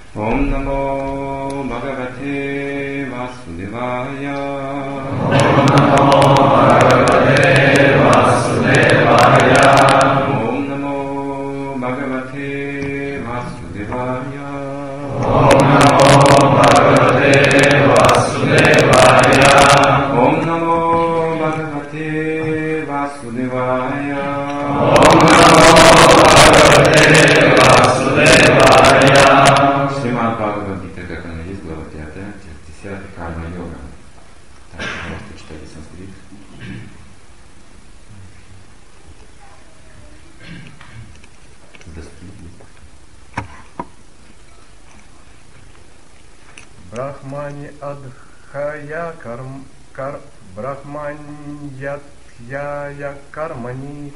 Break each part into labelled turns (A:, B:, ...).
A: Om Namo Bhagavate Vasudevaya.
B: Om Namo Bhagavate Vasudevaya.
A: Om Namo Bhagavate Vasudevaya.
B: Om Namo Bhagavate Vasudevaya.
A: Om Namo Bhagavate Vasudevaya.
B: Om Namo Bhagavate Vasudevaya.
A: Шримад Бхагавад-гита, как она есть, глава 5, текст 10, карма-йога. Так, просто читайте санскрит.
C: Брахмани адхая брахманьятхяя кармани.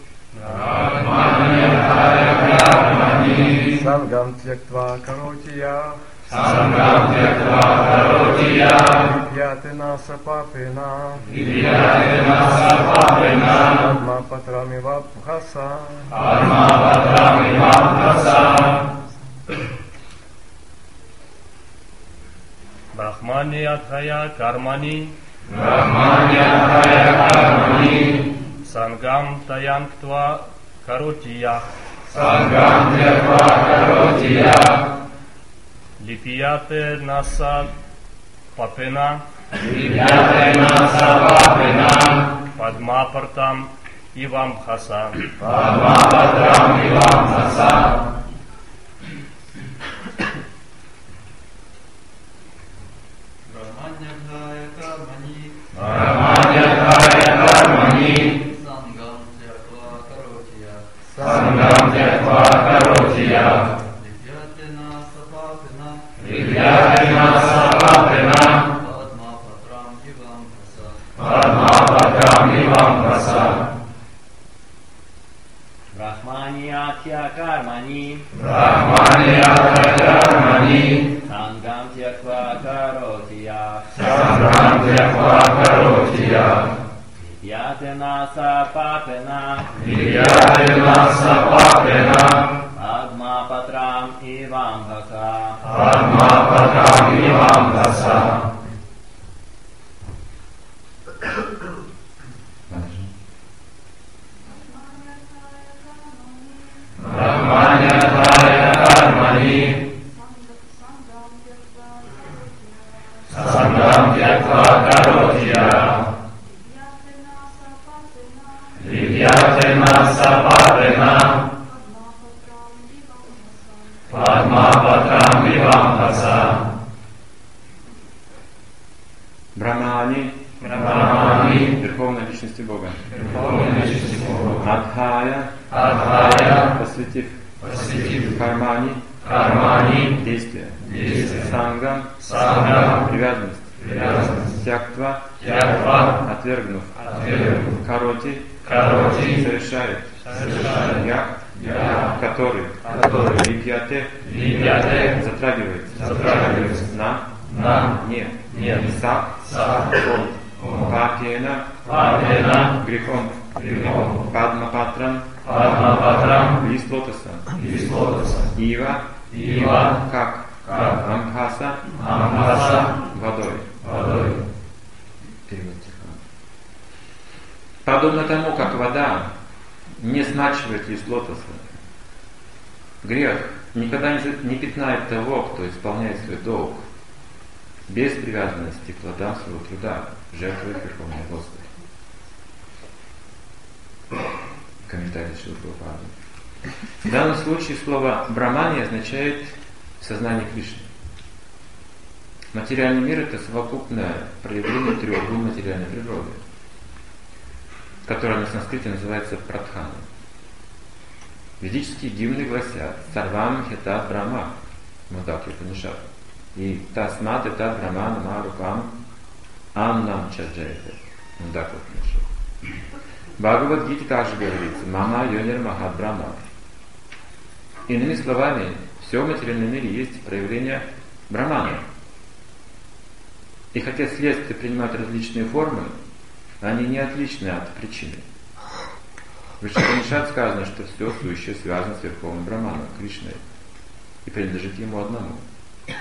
C: Сангам тьяктва каротия.
B: Сангам тьяктва каротия.
C: Випьятена сапапена.
B: Випьятена сапапена.
C: Адма патрами вабхаса.
B: Адма патрами вабхаса.
D: Брахмани адхая кармани.
B: Брахмани адхая кармани.
D: Сангам таянктва каротия.
B: Сангам тьяктва каротия.
D: Липияте наса папена.
B: Липьяте наса папена.
D: Падмапартам ивамбхаса.
B: Падмапатрам ивамбхаса.
E: Брахманьядхая кармани.
B: Брахманьядхая кармани.
E: Сангам тьяктва каротия.
B: Сангам тьяктва каротия.
E: Липьятена сапапена.
B: Липьятена сапапена.
E: Падмапатрам ивамбхаса.
B: Падмапатрам ивамбхаса.
F: Брахманьятхя кармани.
B: Брахманьядхая кармани.
F: Сангам тьяктва каротия.
B: Сангам тьяктва каротия.
F: Липьятена сапапена.
B: Липьятена сапапена.
F: Падмапатрам ивамбхаса.
B: Падмапатрам ивамбхаса. Брахманьядхая кармани. Сангам тьяктва каротия. Липьятена сапапена. Падмапатрам ивамбхаса.
A: Брахмани,
B: Брахмани.
A: Верховной Личности Бога.
B: Верховной Личности Бога.
A: Адхая,
B: Адхая.
A: посвятив
B: Посвятив
A: кармани,
B: кармани.
A: действия.
B: Действия.
A: Сангам,
B: Сангам.
A: привязанность.
B: Привязанность.
A: Тьяктва,
B: Тьяктва.
A: отвергнув.
B: Отвергнув.
A: Кароти,
B: Кароти.
A: совершает.
B: Совершает.
A: Я, который. Липьяте,
B: Липьяте.
A: затрагивается.
B: Затрагивается.
A: На,
B: Нет.
A: Са,
B: Са.
A: Папена,
B: Папена.
A: грехом.
B: Грехом.
A: Падмапатрам,
B: Падмапатрам.
A: лист лотоса.
B: Лист лотоса.
A: Ива,
B: Ива.
A: как.
B: Как.
A: Амхаса,
B: Амхаса.
A: водой.
B: Водой.
A: Перевод стиха. Подобно тому, как вода не смачивает лист лотоса, грех никогда не пятнает того, кто исполняет свой долг, без привязанности к плодам своего труда, жертвует Верховный Господь. Комментарий Шрила Прабхупады. В данном случае слово «брамани» означает сознание Кришны. Материальный мир – это совокупное проявление трех гун материальной природы, которое на санскрите называется прадханой. Ведические гимны гласят «Сарвам хета брама» Мудакья Панишат и «Тасмат это брама нама рукам аннам чаджайте» Мудакья Панишат. В Бхагавад-гите также говорится «Мама йонир махат брама». Иными словами, все в материальном мире есть проявление брамана. И хотя следствия принимают различные формы, они не отличны от причины. В Вишнапанишат сказано, что все сущее связано с Верховным Браманом, Кришной, и принадлежит ему одному.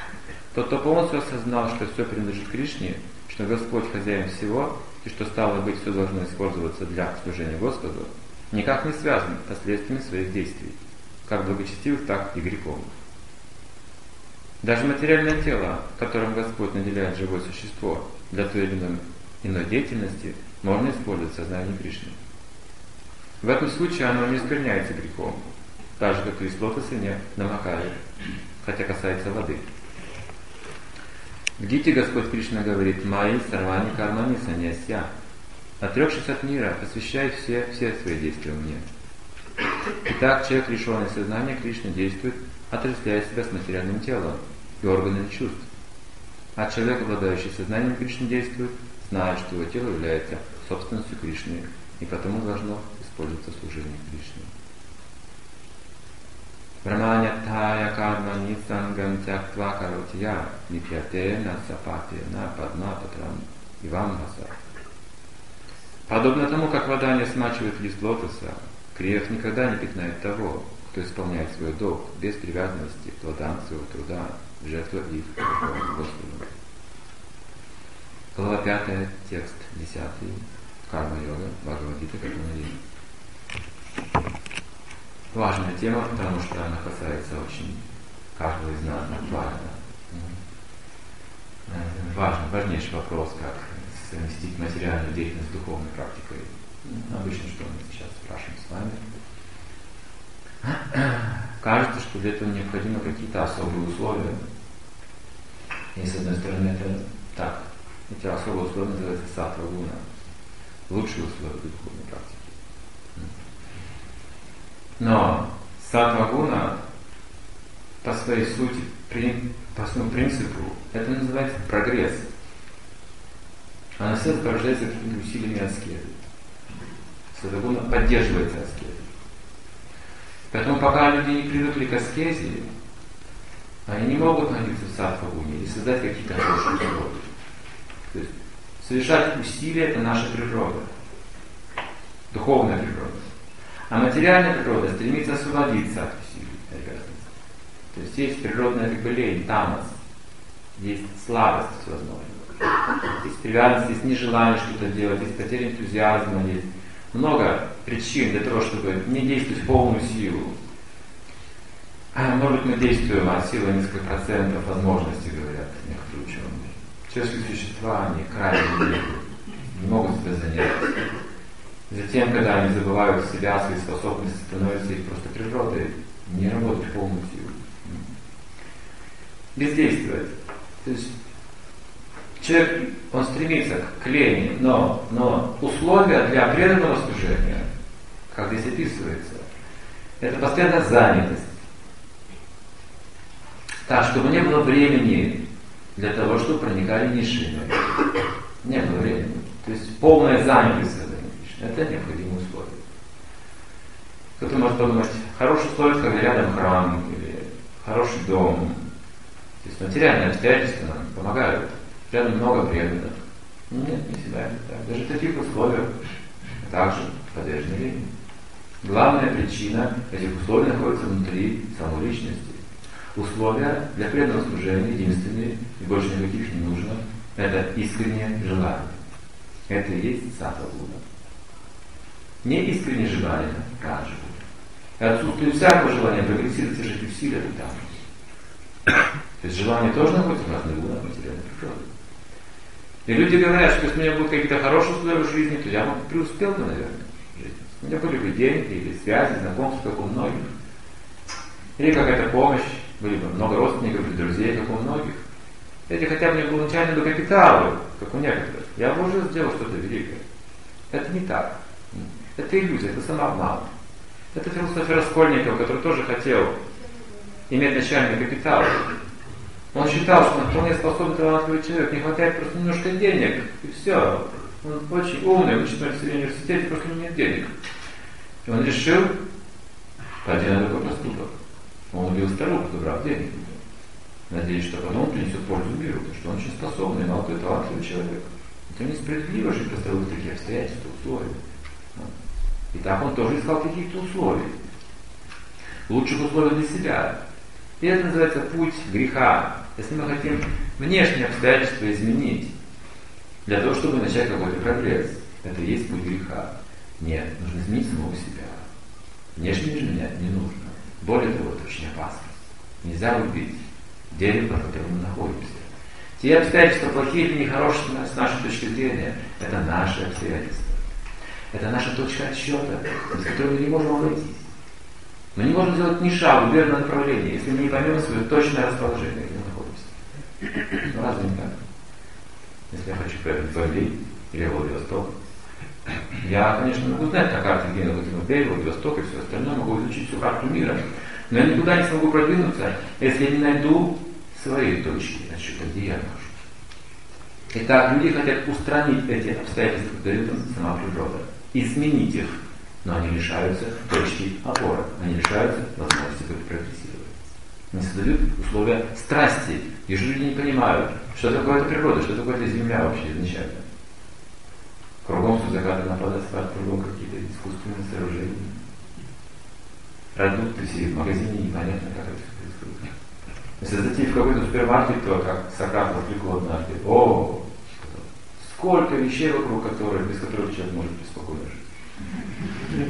A: Тот, кто полностью осознал, что все принадлежит Кришне, что Господь хозяин всего, и что стало быть, все должно использоваться для служения Господу, никак не связан с последствиями своих действий, как благочестивых, так и греховных. Даже материальное тело, которым Господь наделяет живое существо для той или иной деятельности, можно использовать в сознании Кришны. В этом случае оно не оскверняется грехом, так же, как и из лотоса не намокает, хотя касается воды. В Гите Господь Кришна говорит: «Майи сарвани кармани саньясья». Отрекшись от мира, посвящай все свои действия мне. Итак, человек, лишенный сознания Кришны, действует, отождествляя себя с материальным телом и органами чувств. А человек, обладающий сознанием Кришны, действует, зная, что его тело является собственностью Кришны, и потому должно использоваться в служении Кришне. Браманятая кармани сангам тяктва каротия липьяте на сапате на падма патрам ивам баса. Подобно тому, как вода не смачивает лист лотоса, грех никогда не пятнает того, кто исполняет свой долг без привязанности к плодам своего труда, в жертву их Господу. Глава 5, текст 10, карма-йога, Бхагавад-гита, как важная тема, потому что она касается очень каждого из нас, важнейший вопрос, как совместить материальную деятельность с духовной практикой. Обычно, что мы сейчас спрашиваем с вами. Кажется, что для этого необходимы какие-то особые условия. И с одной стороны, это так. Эти особые условия называются саттва-гуна. Лучшие условия для духовной практики. Но саттва-гуна по своей сути, по своему принципу, это называется прогресс. Она все порождается какими-то усилиями аскезы. Саттва-гуна поддерживается аскезой. Поэтому пока люди не привыкли к аскезе, они не могут находиться в саттва-гуне и создать какие-то хорошие условия. То есть совершать усилия — это наша природа, духовная природа. А материальная природа стремится освободиться от усилий, обязанностей. То есть есть природная лень, тамас, есть слабость всевозможная, есть привязанность, есть нежелание что-то делать, есть потеря энтузиазма, есть много причин для того, чтобы не действовать в полную силу. Может быть, мы действуем от силы несколько процентов возможностей, говорят некоторые ученые. Человеческие существа, они крайне не могут себя занять. Затем, когда они забывают себя, свои способности, становятся их просто природой, не работают в полную силу. Бездействовать. То есть человек, он стремится к лени, но условия для преданного служения, как здесь описывается, это постоянная занятость. Так, чтобы не было времени для того, чтобы проникали низшие энергии. Не было времени. То есть полная занятость это необходимые условия. Кто-то может подумать, хорошие условия, когда рядом храм или хороший дом. То есть материальные обстоятельства нам помогают. Рядом много преданных. Нет, не всегда это так. Даже в таких условиях также подвержены времени. Главная причина этих условий находится внутри самой личности. Условия для преданного служения единственные, и больше никаких не нужно, это искреннее желание. Это и есть саттва-гуна. Неискреннее желание раджа. И отсутствие всякого желания прогрессировать и жить в силе, это там. То есть желание тоже находится в разных гунах материальной природы. И люди говорят, что если у меня будут какие-то хорошие условия в жизни, то я бы преуспел бы, наверное, в жизни. У меня были бы деньги, или связи, знакомства, как у многих. Или какая-то помощь, были бы много родственников и друзей, как у многих. Если хотя бы не было начального капитала, как у некоторых, я бы уже сделал что-то великое. Это не так. Это иллюзия, это самообман. Это философия Раскольникова, который тоже хотел иметь начальный капитал. Он считал, что он вполне способный, талантливый человек, не хватает просто немножко денег, и все. Он очень умный, он учится в университете, просто у него нет денег. И он решил пойти на такой поступок. Он убил старуху, забрав денег. Надеюсь, что потом он принесет пользу миру, потому что он очень способный, молодой, талантливый человек. Это несправедливо жить просто в таких обстоятельствах, условиях. И так он тоже искал каких-то условий. Лучших условий для себя. И это называется путь греха. Если мы хотим внешние обстоятельства изменить, для того, чтобы начать какой-то прогресс, это и есть путь греха. Нет, нужно изменить самого себя. Внешне же менять не нужно. Более того, это очень опасно. Нельзя убить дерево, на котором мы находимся. Те обстоятельства, плохие или нехорошие с нашей точки зрения, это наши обстоятельства. Это наша точка отсчета, без которой мы не можем обойтись. Мы не можем сделать ни шага в верном направлении, если мы не поймем свое точное расположение, где мы находимся. Ну разве не так? Если я хочу поехать в Бомбей или Владивосток, я, конечно, могу знать на карте, где я нахожусь в Бомбее, Владивосток и все остальное, могу изучить всю карту мира, но я никуда не смогу продвинуться, если я не найду своей точки отсчета, где я нахожусь. Итак, люди хотят устранить эти обстоятельства, дает им сама природа, изменить их, но они лишаются точки опоры, они лишаются возможности прогрессировать. Они создают условия страсти, и люди не понимают, что такое эта природа, что такое эта земля вообще изначально. Кругом с заката напад асфальт, кругом какие-то искусственные сооружения. Продукты сидят в магазине, непонятно, как это все происходит. Если зайти в какой-то супермаркет, то как Сократ воскликнул однажды: о, сколько вещей вокруг которых, без которых человек может беспокойно жить.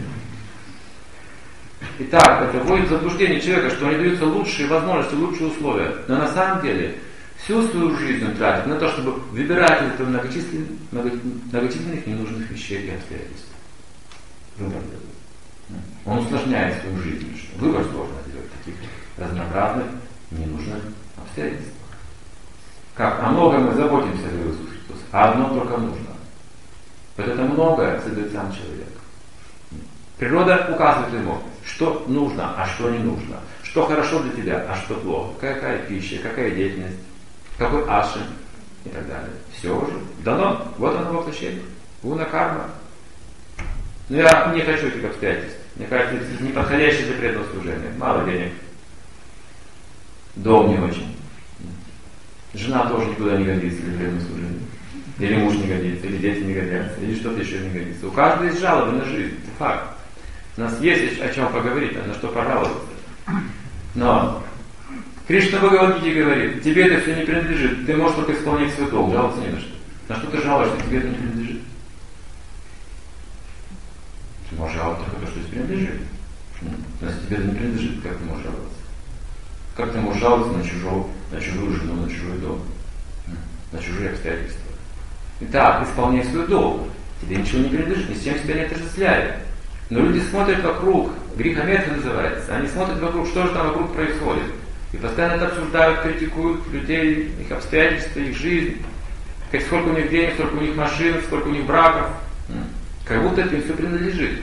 A: Итак, это вводит в заблуждение человека, что они даются лучшие возможности, лучшие условия. Но на самом деле всю свою жизнь он тратит на то, чтобы выбирать из этого многочисленных ненужных вещей и обстоятельств. Выбор делает. Он усложняет свою жизнь. Выбор сложно делать в таких разнообразных, ненужных обстоятельствах. Как? О многом мы заботимся, говорил Иисус Христос, а одно только нужно. Вот это многое создает сам человек. Природа указывает ему, что нужно, а что не нужно. Что хорошо для тебя, а что плохо. Какая пища, какая деятельность, какой ашин и так далее. Все уже дано. Вот оно воплощение. Гуна карма. Но я не хочу этих обстоятельств. Мне кажется, это неподходящее для преданного служения. Мало денег. Дом не очень. Жена тоже никуда не годится для преданного служения. Или муж не годится, или дети не годятся, или что-то еще не годится. У каждого есть жалобы на жизнь. Это факт. У нас есть о чем поговорить, на что пожаловаться. Но Кришна в Бхагавад-гите говорит: тебе это все не принадлежит, ты можешь только исполнять свой долг, жаловаться не на что. На что ты жалуешься, тебе это не принадлежит? Ты можешь жаловаться только то, что тебе принадлежит. Но если тебе это не принадлежит, как ты можешь жаловаться? Как ты можешь жаловаться на чужую жену, на чужой дом, на чужие обстоятельства? Итак, исполняй свой долг. Тебе ничего не принадлежит, ни с чем себя не отождествляет. Но люди смотрят вокруг, грехометрия называется, они смотрят вокруг, что же там вокруг происходит. И постоянно это обсуждают, критикуют людей, их обстоятельства, их жизнь, как сколько у них денег, сколько у них машин, сколько у них браков. Как будто это им все принадлежит.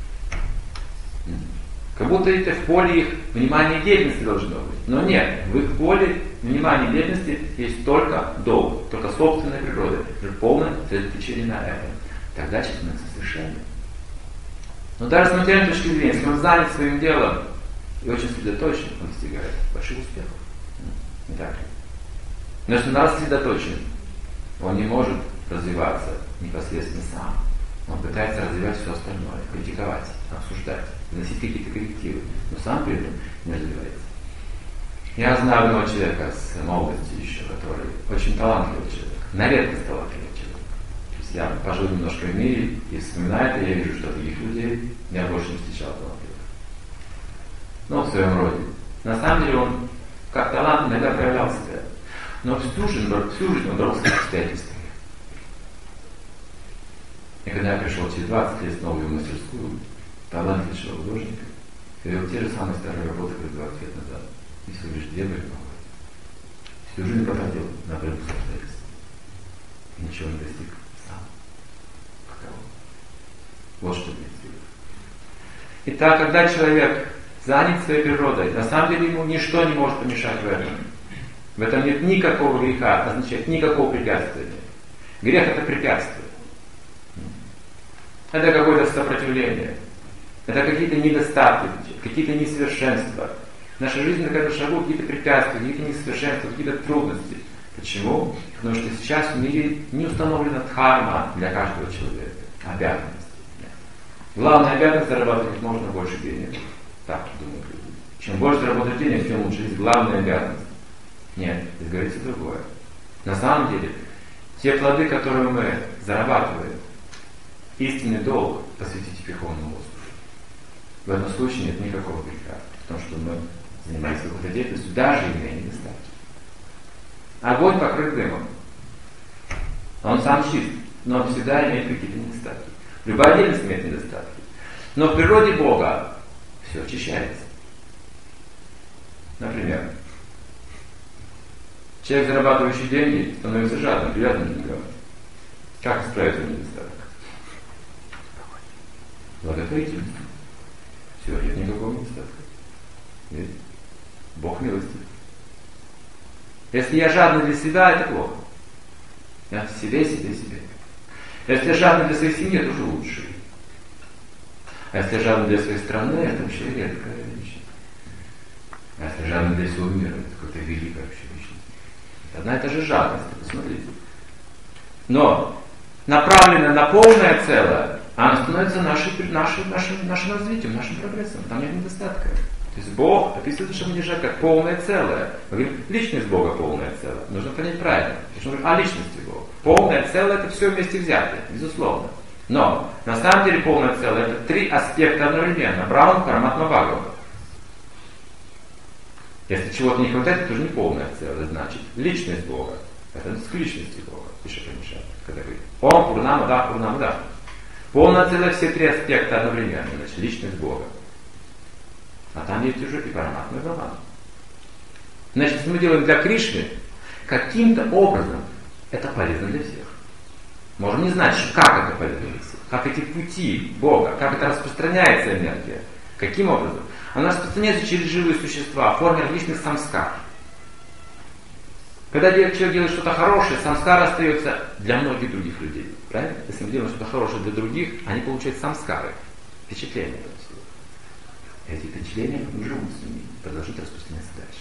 A: Как будто это в поле их внимания и деятельности должно быть. Но нет, в их поле внимания и деятельности есть только долг, только собственная природа, полное сосредоточение на этом. Тогда человек становится совершенным. Но даже с материальной точки зрения, если он занят своим делом и очень сосредоточен, он достигает больших успехов. Не так ли? Но если он рассредоточен, он не может развиваться непосредственно сам. Он пытается развивать все остальное, критиковать, обсуждать, вносить какие-то коррективы, но сам при этом не развивается. Я знаю одного человека с молодости еще, который очень талантливый человек, на редкость талантливый человек. То есть я пожил немножко в мире и вспоминаю это, я вижу, что других людей я больше не встречал талантливых. Но в своем роде. На самом деле он как талант иногда проявлял себя, но всю жизнь он боролся с обстоятельствами. И когда я пришел через 20 лет в новую мастерскую, талантливого художника, я делал те же самые старые работы, как 20 лет назад. И всего лишь 2 были новые. Всю жизнь потратил на борьбу с обстоятельствами. И ничего не достиг сам. Каково? Вот что мне интересно. Итак, когда человек занят своей природой, на самом деле ему ничто не может помешать в этом. В этом нет никакого греха, означает никакого препятствия. Грех — это препятствие. Это какое-то сопротивление. Это какие-то недостатки, какие-то несовершенства. В нашей жизни на каждом шагу какие-то препятствия, какие-то несовершенства, какие-то трудности. Почему? Потому что сейчас в мире не установлена дхарма для каждого человека. Обязанность. Главная обязанность — зарабатывать как можно больше денег. Так думают люди. Чем больше заработать денег, тем лучше. Есть главная обязанность. Нет, здесь говорится другое. На самом деле, те плоды, которые мы зарабатываем, истинный долг посвятить Верховному Воздуху. В этом случае нет никакого греха, в том, что мы занимались какой-то деятельностью, даже имея недостатки. Огонь покрыт дымом. Он сам чист, но он всегда имеет какие-то недостатки. Любая деятельность имеет недостатки. Но в природе Бога все очищается. Например, человек, зарабатывающий деньги, становится жадным, привязанным к деньгам. Как исправить этот недостаток? Благотворительность. Все, нет никакого недостатка. Ведь Бог милостив. Если я жадный для себя, это плохо. Я себе. Если я жадный для своей семьи, это уже лучше. А если я жадный для своей страны, это вообще редкая вещь. А если я жадный для всего мира, это какая-то великая вообще личность. Одна и та же жадность, посмотрите. Но направленная на полное целое, она становится нашим развитием, нашим прогрессом. Там нет недостатка. То есть Бог описывает Шамаджа как полное целое. Мы говорим, личность Бога полное целое. Нужно понять правильно. Потому что мы говорим о личности Бога. Полное целое это все вместе взятое, безусловно. Но на самом деле полное целое это три аспекта одновременно. Брахма, Параматма, Бхагаван. Если чего-то не хватает, это уже не полное целое. Значит, личность Бога. Это к личности Бога. Пишет Шамаджа, когда говорит Ом Пурнамада, Пурнамада. Полное целое все три аспекта одновременно. Значит, личность Бога. А там есть уже и Параматма, и Брахман. Значит, если мы делаем для Кришны, каким-то образом это полезно для всех. Можем не знать, как это полезно для всех, как эти пути Бога, как это распространяется энергия. Каким образом? Она распространяется через живые существа в форме различных самскар. Когда человек делает что-то хорошее, самскар остается для многих других людей. Правильно? Если мы делаем что-то хорошее для других, они получают самскары, впечатления. Эти впечатления не живут с ними, продолжают распространяться дальше.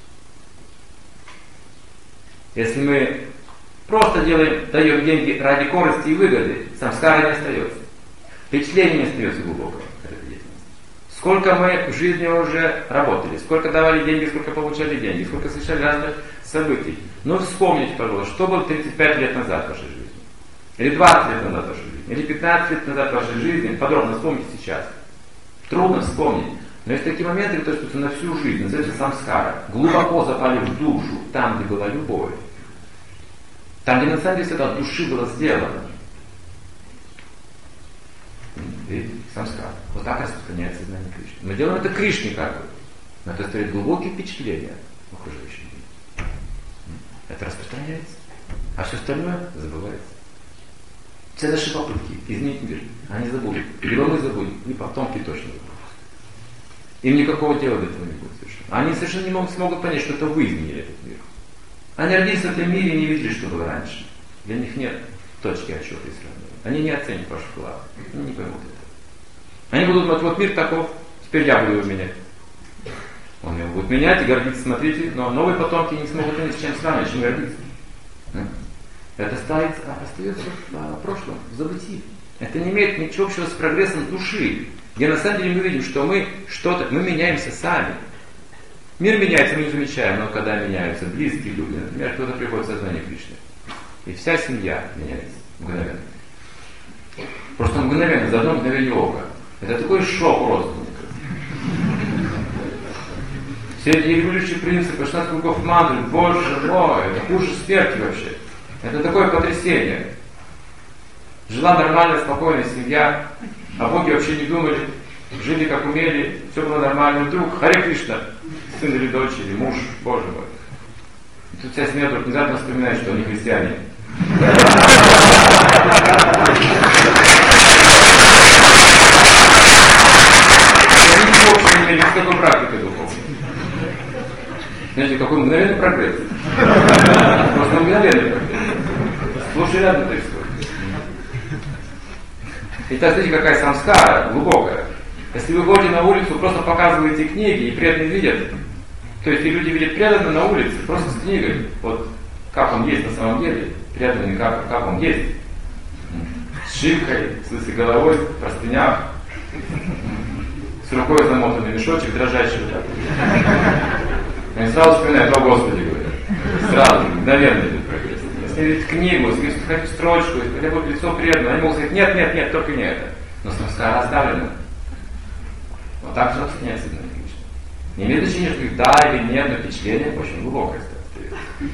A: Если мы просто даем деньги ради корысти и выгоды, самскара не остается. Впечатление не остается глубокого. Сколько мы в жизни уже работали, сколько давали деньги, сколько получали деньги, сколько совершали разных событий. Но вспомните, пожалуйста, что было 35 лет назад в вашей жизни. Или 20 лет назад в вашей жизни. Или 15 лет назад в вашей жизни. Подробно вспомните сейчас. Трудно вспомнить. Но есть такие моменты, которые на всю жизнь, называется самскара, глубоко запали в душу, там, где была любовь. Там, где на самом деле это от души было сделано. И самскара. Вот так распространяется знание Кришны. Мы делаем это Кришне как бы. Но это оставляет глубокие впечатления в окружающем мире. Это распространяется. А все остальное забывается. Все наши попытки изменить мир, они забудут. Либо мы забудем, либо потомки точно забудут. Им никакого дела до этого не будет совершенно. Они совершенно не смогут понять, что это вы изменили этот мир. Они родились в этом мире и не видели, что было раньше. Для них нет точки отсчета и сравнения. Они не оценят ваш вклад. Они не поймут этого. Они будут думать, вот мир таков, теперь я буду его менять. Он его будет менять и гордиться, смотрите, но новые потомки не смогут понять, с чем сравнивать, чем гордиться. Это остается в прошлом, в забытии. Это не имеет ничего общего с прогрессом души, где на самом деле мы видим, что мы меняемся сами. Мир меняется, мы не замечаем, но когда меняются близкие люди, например, кто-то приходит в сознание Кришны, и вся семья меняется мгновенно. Просто мгновенно, за одно мгновение ока. Это такой шок родственников. Все эти регулирующие принципы, 16 кругов мантры, боже мой, это хуже смерти вообще. Это такое потрясение. Жила нормальная, спокойная семья, о Боге вообще не думали, жили как умели, все было нормально. Вдруг Харе Кришна, сын или дочь, или муж, боже мой. И тут вся семья вдруг внезапно вспоминает, что они христиане. Они в общем имели с такой практикой духовной. Знаете, какой мгновенный прогресс. Просто мгновенный прогресс. Сплошь и рядом происходит. Итак, смотрите, какая самскара глубокая. Если вы ходите на улицу, просто показываете книги, и преданные видят, то есть и люди видят преданного на улице, просто с книгой, вот как он есть на самом деле, преданный как он есть, с шибкой, с лысой головой, в простынях, с рукой замотанный мешочек, дрожащий. Они сразу вспоминают, о Господи, говорят. Сразу, мгновенно идет прогресс. Если видеть книгу, если хоть строчку, если хотя бы лицо преданное, они могут сказать, нет, только не это. Но самскара оставлена. Вот так же объясняется Кришна. Не имеет значения, что их да или нет, но впечатление очень глубокое остается.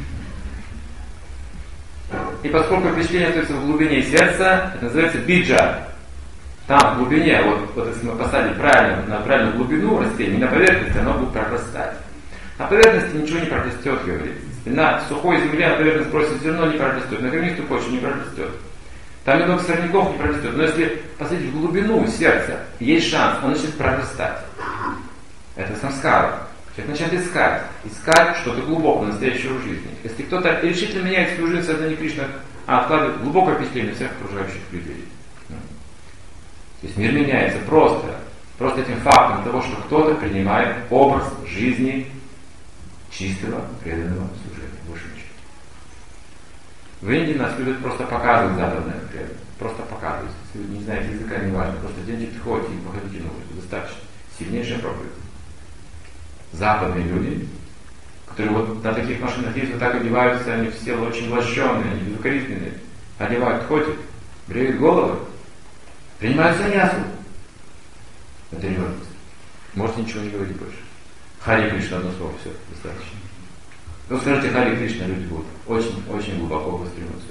A: И поскольку впечатление остается в глубине сердца, это называется биджа. Там в глубине, вот если мы посадим правильно, на правильную глубину растения, не на поверхности, оно будет прорастать. На поверхности ничего не прорастет, говорится. На сухой земле, на поверхность бросить зерно, не прорастет. На каменистую почву не прорастет. Там много сорняков не прорастет. Но если посадить в глубину сердца, есть шанс, он начнет прорастать. Это самскара. Человек начинает искать что-то глубокое, настоящего в жизни. Если кто-то решительно меняет свою жизнь, сознание Кришны, а откладывает глубокое впечатление всех окружающих людей. То есть мир меняется просто этим фактом того, что кто-то принимает образ жизни чистого, преданного служения. Больше ничего. В Индии нас любят просто показывать западное преданное. Просто показывать. Если вы не знаете языка, не важно. Просто идите, приходите и походите на улицу. Достаточно. Сильнейшая проповедь. Западные люди, которые вот на таких машинах ездят, так одеваются, они все очень лощеные, они безукоризненные. Одевают, ходят, бреют головы, принимают саньясу. Это революция. Можете ничего не говорить больше. Хари Кришна, одно слово, все, достаточно. Ну скажите Хари Кришна, люди будут очень глубоко восприниматься.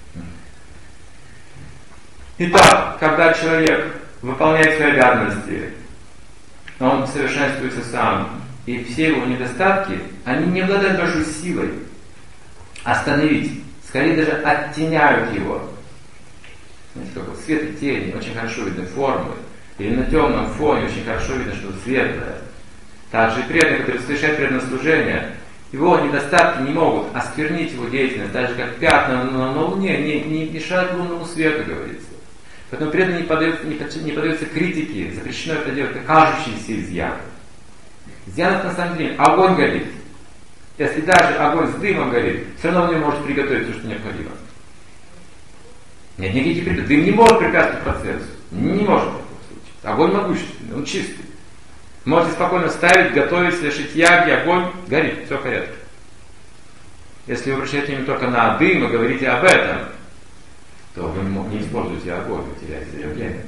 A: Итак, когда человек выполняет свои обязанности, он совершенствуется сам, и все его недостатки, они не обладают большой силой остановить, скорее даже оттеняют его. Знаете, как вот свет и тени, очень хорошо видны формы, или на темном фоне очень хорошо видно что-то светлое. Также и преданный, который совершает преданное служение, его недостатки не могут осквернить его деятельность, даже как пятна на луне не мешают лунному свету, говорится. Поэтому преданный не поддается критике, запрещено это делать, это кажущиеся изъяны. Изъян на самом деле огонь горит. Если даже огонь с дымом горит, все равно он не может приготовить все, что необходимо. Нет никаких препятствий. Дым не может препятствовать процессу. Не может такого случиться. Огонь могущественный, он чистый. Можете спокойно ставить, готовить, совершить яги, огонь горит, все в порядке. Если вы обращаете внимание только на дым и говорите об этом, то вы не используете огонь, вы теряете явление.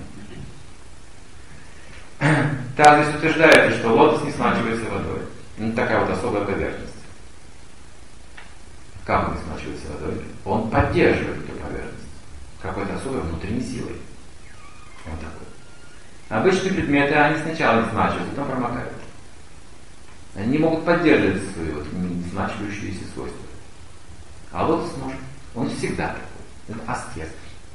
A: Так здесь утверждается, что лотос не смачивается водой. Такая вот особая поверхность. Как он не смачивается водой? Он поддерживает эту поверхность какой-то особой внутренней силой. Вот такой. Обычные предметы, они сначала не смачиваются, потом промокают. Они не могут поддерживать свои вот не смачивающиеся свойства. А лотос может. Он всегда такой. Это аскез.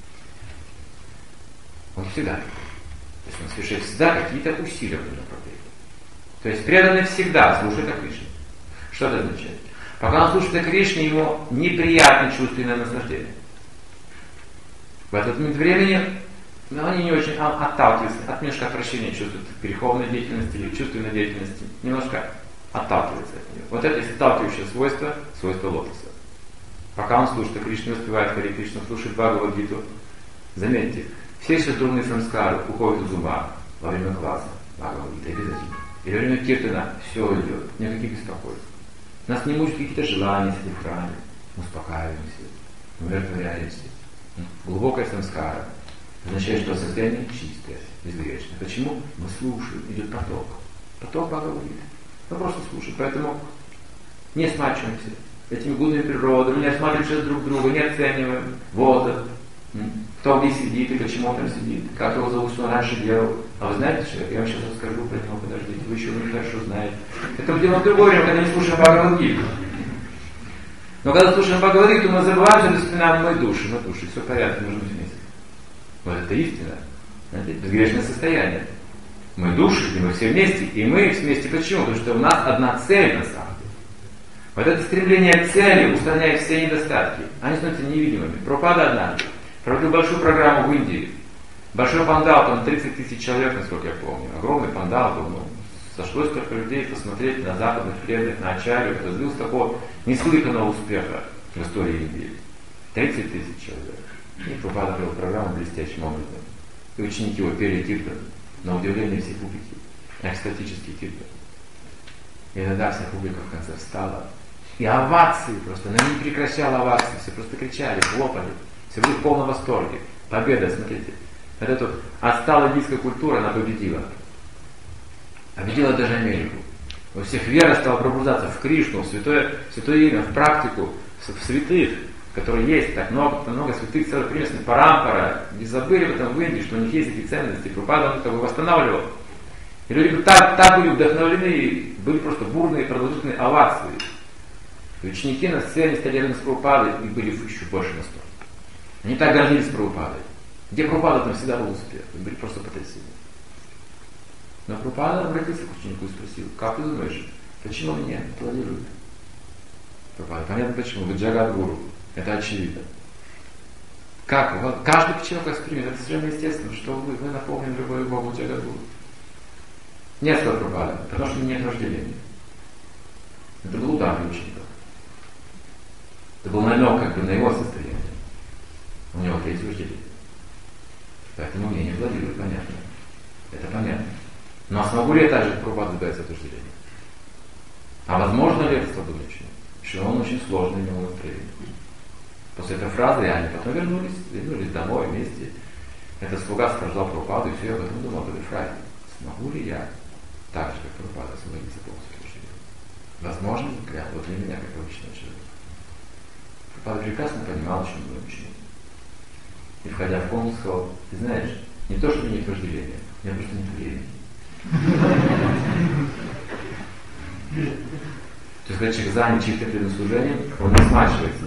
A: Он всегда такой. То есть он совершает всегда какие-то усилия в этом направлении. То есть преданный всегда слушает о Кришне. Что это означает? Пока он слушает о Кришне, ему неприятно чувственное наслаждение. В этот момент времени они не очень отталкиваются, от немножко отвращения чувствуют к греховной деятельности или чувственной деятельности. Немножко отталкиваются от нее. Вот это есть отталкивающее свойство лотоса. Пока он слушает о Кришне, успевает Хари Кришну, слушает Бхагавад-гиту. Заметьте, все еще дурные самскары уходят из ума во время класса Бхагавад-гиты обязательно. И во время киртана все идет, никаких беспокойств. Нас не мучают какие-то желания сидеть в храме. Мы успокаиваемся, умиротворяемся. Глубокая самскара означает, что состояние чистое, безгрешное. Почему? Мы слушаем, идет поток. Поток Бхагавад-гиты. Мы просто слушаем. Поэтому не смачиваемся этими глубинами природы, мы не осматриваем друг друга, не оцениваем возраст, кто где сидит и почему он там сидит, как его зовут, что он раньше делал. А вы знаете, что я вам сейчас расскажу про него, подождите, вы еще не хорошо знаете. Это мы делаем в другое время, когда не слушаем Бхагавад-гиту. Но когда слушаем Бхагавад-гиту, мы забываем, что вспоминаем мы души, все в порядке, нужно быть вместе. Вот это истина, знаете, безгрешное состояние. Мы души, и мы все вместе, и мы вместе почему? Потому что у нас одна цель на самом деле. Вот это стремление к цели устраняет все недостатки. Они становятся невидимыми. Прабхупада однажды проводил большую программу в Индии. Большой пандал, там 30 тысяч человек, насколько я помню. Огромный пандал был. Сошлось столько людей посмотреть на западных преданных, на Ачарью. Это добился такого неслыханного успеха в истории Индии. 30 тысяч человек. И Прабхупада провел программу блестящим образом. И ученики его пели киртан, на удивление всей публики. Экстатический киртан. И тогда вся публика в конце встала И овации просто, она не прекращала овации, все просто кричали, хлопали, все были в полном восторге. Победа, смотрите. Вот эту отсталая индийская культура, она победила. Победила даже Америку. У всех вера стала пробуждаться в Кришну, в святое имя, в практику, в святых, которые есть, так много святых, целых примесных, парампара. Не забыли об этом в Индии, что у них есть эти ценности. Прабхупада он как бы восстанавливал. И люди так были вдохновлены, были просто бурные продолжительные овации. И ученики на сцене стали рядом с Прабхупадой и были еще больше настроены. Они так гордились Прабхупадой. Где Прабхупада, там всегда был успех. Они были просто потрясены. Но Прабхупада обратился к ученику и спросил: как ты думаешь, почему меня аплодируют? Прабхупада: понятно почему, вы Джагадгуру. Это очевидно. Как? Каждый человек вас примет. Это совершенно естественно, что вы наполнены любовью к Богу Джагадгуру. Нет, сказал Прабхупада, потому что нет вожделения. Это был удар для ученика. Это был намек как бы на его состояние. У него есть вожделение. Поэтому мне не аплодируют, понятно. Это понятно. Но смогу ли я также Прабхупада избавиться от вожделения? А возможно ли это слабый ученик? Что он очень сложный, имел настроение. После этой фразы они потом вернулись домой вместе. Этот слуга сопровождал Прабхупаду, и все, я об этом думал, об этой фразе. Смогу ли я так же, как Прабхупада, освободиться полностью от вожделения? Возможно ли, вот для меня, как обычного человека? Прабхупада прекрасно понимал, о чем был ученик. И входя в комнату, сказал: ты знаешь, не то, что нет вожделения, у меня просто нет времени. То есть, когда человек занят чьим-то преданным служением, он не смачивается,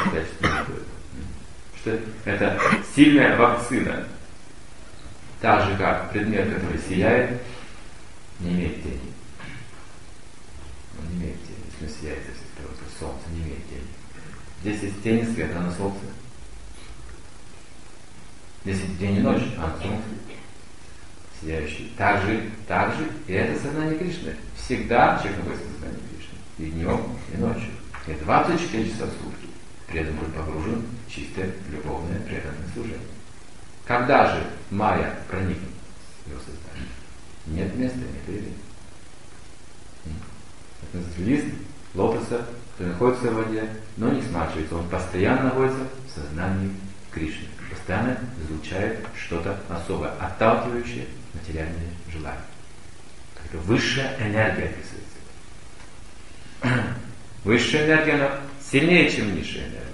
A: что это сильная вакцина. Так же, как предмет, который сияет, не имеет тени. Он не имеет тени. Если он сияет, то солнце не имеет тени. Здесь есть тень и свет, а на солнце. Здесь есть день и ночь, а на солнце сияющий. Так же, и это сознание Кришны. Всегда человек находится в сознании Кришны. И днем, и ночью. И 24 часа в сутки. При этом он погружен в чистое, любовное, преданное служение. Когда же майя проникнет в его сознание? Нет места, нет времени. Это называется лист лотоса, который находится в воде, но не смачивается. Он постоянно находится в сознании Кришны. Постоянно излучает что-то особое, отталкивающее материальные желания. Какая-то высшая энергия присутствует. Высшая энергия, она сильнее, чем низшая энергия.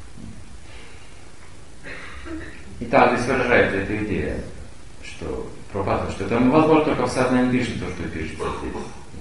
A: И там здесь выражается эта идея, что Прабхупада, что это возможно только в сознании Кришны, то, что пишется здесь.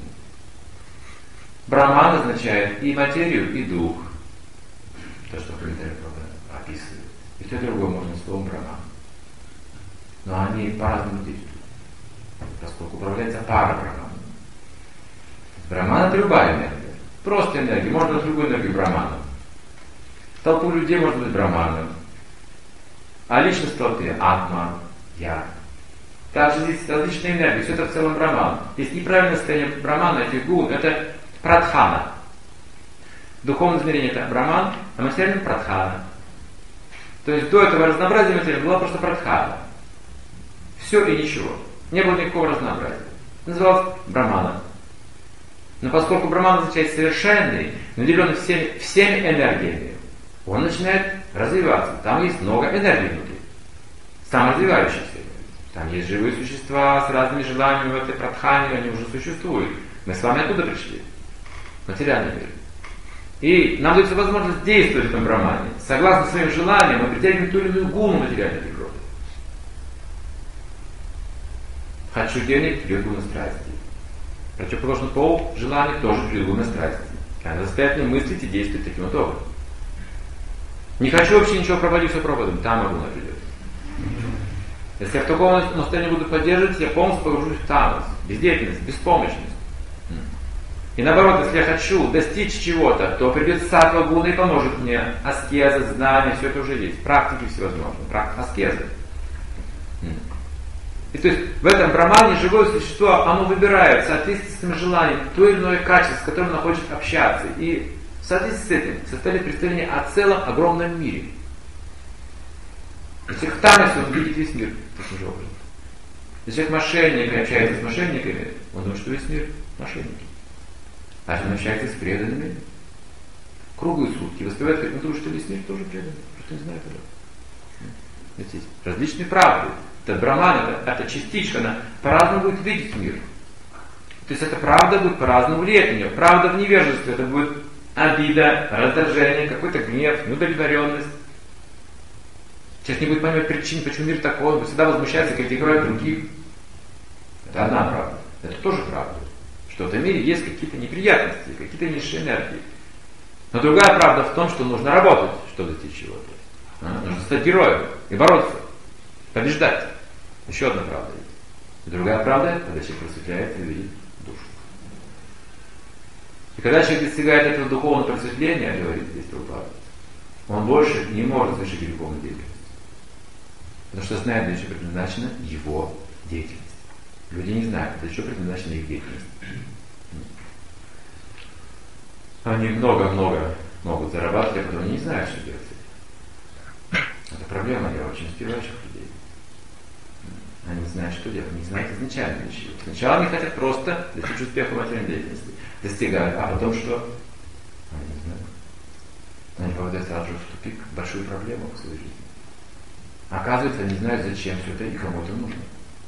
A: Брахман означает и материю, и дух. То, что комментарий Прабхупада описывает. И то, и другое можно словом брахман. Но они по-разному действуют. Поскольку управляется пара брахмана. Брахман — это любая энергия. Просто энергия. Можно быть любую энергию брахманом. Толпу людей может быть брахманом. А личность толпы — атма, я. Также здесь различные энергии. Все это в целом брахман. Есть неправильное состояние брахмана, этих гун. Это прадхана. Духовное измерение — это брахман, а материальное — прадхана. То есть до этого разнообразия материи была просто прадхана. Все и ничего. Не было никакого разнообразия. Называлось брахманом. Но поскольку брахман означает совершенный, наделенный всеми энергиями, он начинает развиваться. Там есть много энергии внутри. Саморазвивающихся. Там есть живые существа с разными желаниями в этой прадхане, они уже существуют. Мы с вами оттуда пришли. Материальный мир. И нам дается возможность действовать в этом брахмане. Согласно своим желаниям мы притягиваем ту или иную гуну материальной природы. Хочу денег — придет гуна страсти. Противоположный пол желания тоже придет гуна страсти. Надо состоятельно мыслить и действовать таким вот образом. Не хочу вообще ничего проводить, все проводим, там гуна придет. Если я в таком настроении буду поддерживать, я полностью погружусь в тамас, бездеятельность, беспомощность. И наоборот, если я хочу достичь чего-то, то придет саттва гуна и поможет мне. Аскеза, знания, все это уже есть. Практики всевозможные. Аскеза. И то есть в этом брахмане живое существо, оно выбирает в соответствии с своим желанием то или иное качество, с которым оно хочет общаться. И в соответствии с этим составляет представление о целом огромном мире. Если в тамасе он видит весь мир таким же образом. Если человек мошенник общается с мошенниками, он думает, что весь мир мошенники. А если он общается с преданными, круглые сутки воспевает как натуру, что весь мир тоже предан, просто не знает этого. Ведь есть различные правды. Это Брахман, это частичка, она по-разному будет видеть мир. То есть эта правда будет по-разному влиять на нее. Правда в невежестве, это будет обида, раздражение, какой-то гнев, неудовлетворенность. Человек не будет понимать причин, почему мир такой, он всегда возмущается, критикует других. Это одна правда. Это тоже правда. Что в этом мире есть какие-то неприятности, какие-то низшие энергии. Но другая правда в том, что нужно работать, чтобы достичь чего-то. Нужно стать героем и бороться, побеждать. Еще одна правда есть. И другая правда, когда человек просветляется и видит душу. И когда человек достигает этого духовного просветления, говорит здесь Прабхупада, он больше не может совершить греховную деятельность. Потому что знает, для чего предназначена его деятельность. Люди не знают, для чего предназначена их деятельность. Они много-много могут зарабатывать, а потом они не знают, что делать с этим. Это проблема для очень успевающих людей. Они не знают, что делать, не знают изначально ничего. Сначала они хотят просто достичь успеха в материальной деятельности. Достигают, а потом что? Они не знают. Они попадают сразу же в тупик, большую проблему в своей жизни. Оказывается, они не знают, зачем все это и кому это нужно.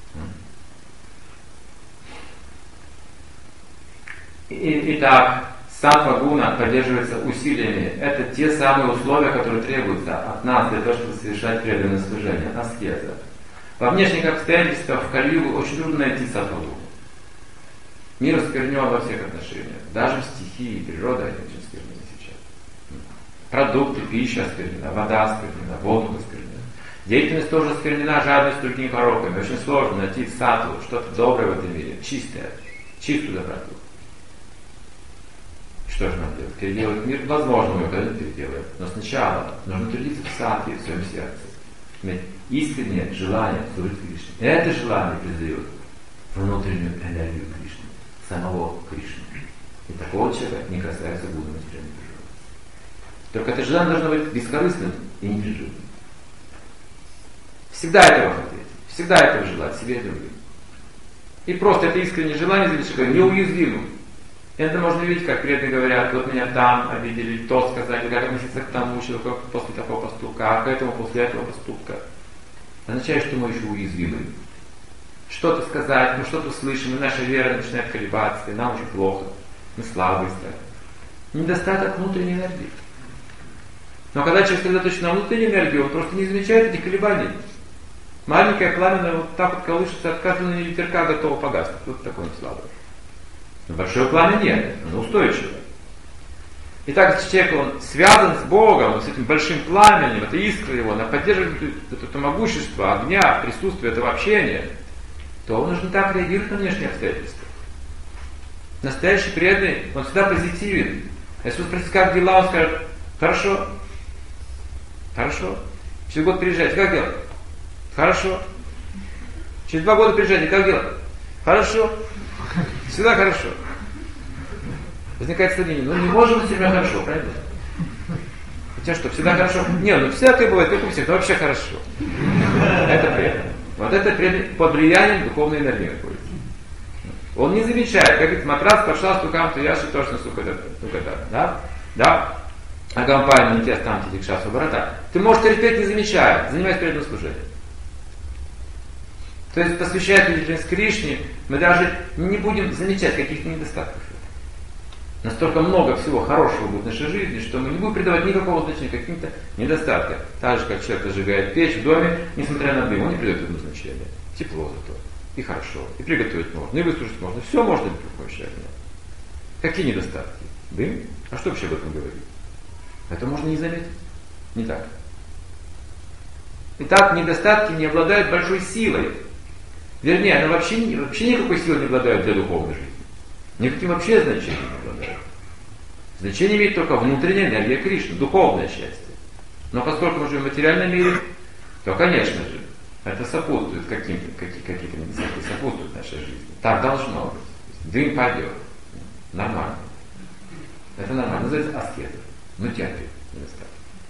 A: Итак, саттва гуна поддерживается усилиями. Это те самые условия, которые требуются от нас для того, чтобы совершать преданное служение, аскеза. Во внешних обстоятельствах в Кали-югу очень трудно найти саттва гуну. Мир осквернен во всех отношениях. Даже стихии, природа они очень осквернены сейчас. Продукты, пища осквернена, вода осквернена, воздух осквернен. Деятельность тоже осквернена жадностью, другими пороками. Очень сложно найти саттву, что-то доброе в этом мире, чистое, чистую доброту. Что же нам делать? Переделать мир? Возможно, мы его когда-нибудь переделаем. Но сначала нужно трудиться в саттве, в своем сердце. Иметь искреннее желание служить Кришне. Это желание придает внутреннюю энергию Кришны, самого Кришны. И такого человека не касается Будды материальной природы. Только это желание должно быть бескорыстным и непрерывным. Всегда этого хотеть, всегда этого желать себе и другим. И просто это искреннее желание сделать человека неуязвимым. И это можно видеть, как преданные говорят, вот меня там обидели, то сказали, как относиться к тому человеку после такого поступка, а к этому после этого поступка. Означает, что мы еще уязвимы. Что-то сказать, мы что-то слышим, и наша вера начинает колебаться, и нам уже плохо, мы слабые стали. Недостаток внутренней энергии. Но когда человек сосредоточен на внутренней энергии, он просто не замечает этих колебаний. Маленькое пламя вот так вот колышется, от каждого ветерка готово погаснуть. Вот такое он слабое. Но большое пламя нет, оно устойчивое. Итак, если человек он связан с Богом, он с этим большим пламенем, это искра его, она поддерживает это могущество огня, присутствие этого общения, то он уже не так реагирует на внешние обстоятельства. Настоящий преданный, он всегда позитивен. Если вы спросите, как дела, он скажет, хорошо, хорошо. Через год приезжайте, как дела? Хорошо. Через 2 года приезжайте, как дела? Хорошо. Всегда хорошо. Возникает сомнение, ну не можем всегда хорошо, правильно? Хотя что, всегда хорошо? Не, ну всякое бывает, как у всех, но вообще хорошо. Это преданный. Вот это преданный под влиянием духовной энергии находится. Он не замечает, как говорит, матрас пошла с рукам-то яши точно суката. Да? Да? А компания не те останьте дикша свобода. Ты можешь терпеть, не замечая, занимаясь преданным служением. То есть, посвящая деятельность Кришне, мы даже не будем замечать каких-то недостатков. Настолько много всего хорошего будет в нашей жизни, что мы не будем придавать никакого значения каким-то недостаткам. Так же, как человек разжигает печь в доме, несмотря на дым, он не придает этому значения. Тепло зато. И хорошо. И приготовить можно, и выслушать можно. Все можно при помощи огня. Какие недостатки? Дым? А что вообще об этом говорить? Это можно не заметить. Не так. Итак, недостатки не обладают большой силой. Вернее, они вообще никакой силой не обладают для духовной жизни. Никаким вообще значением не обладают. Значение имеет только внутренняя энергия Кришны, духовное счастье. Но поскольку мы живем в материальном мире, то, конечно же, это сопутствует какие-то недостатки, сопутствуют нашей жизни. Так должно быть. Дым пойдет. Нормально. Это нормально. Называется аскеза. Но терпит недостатки.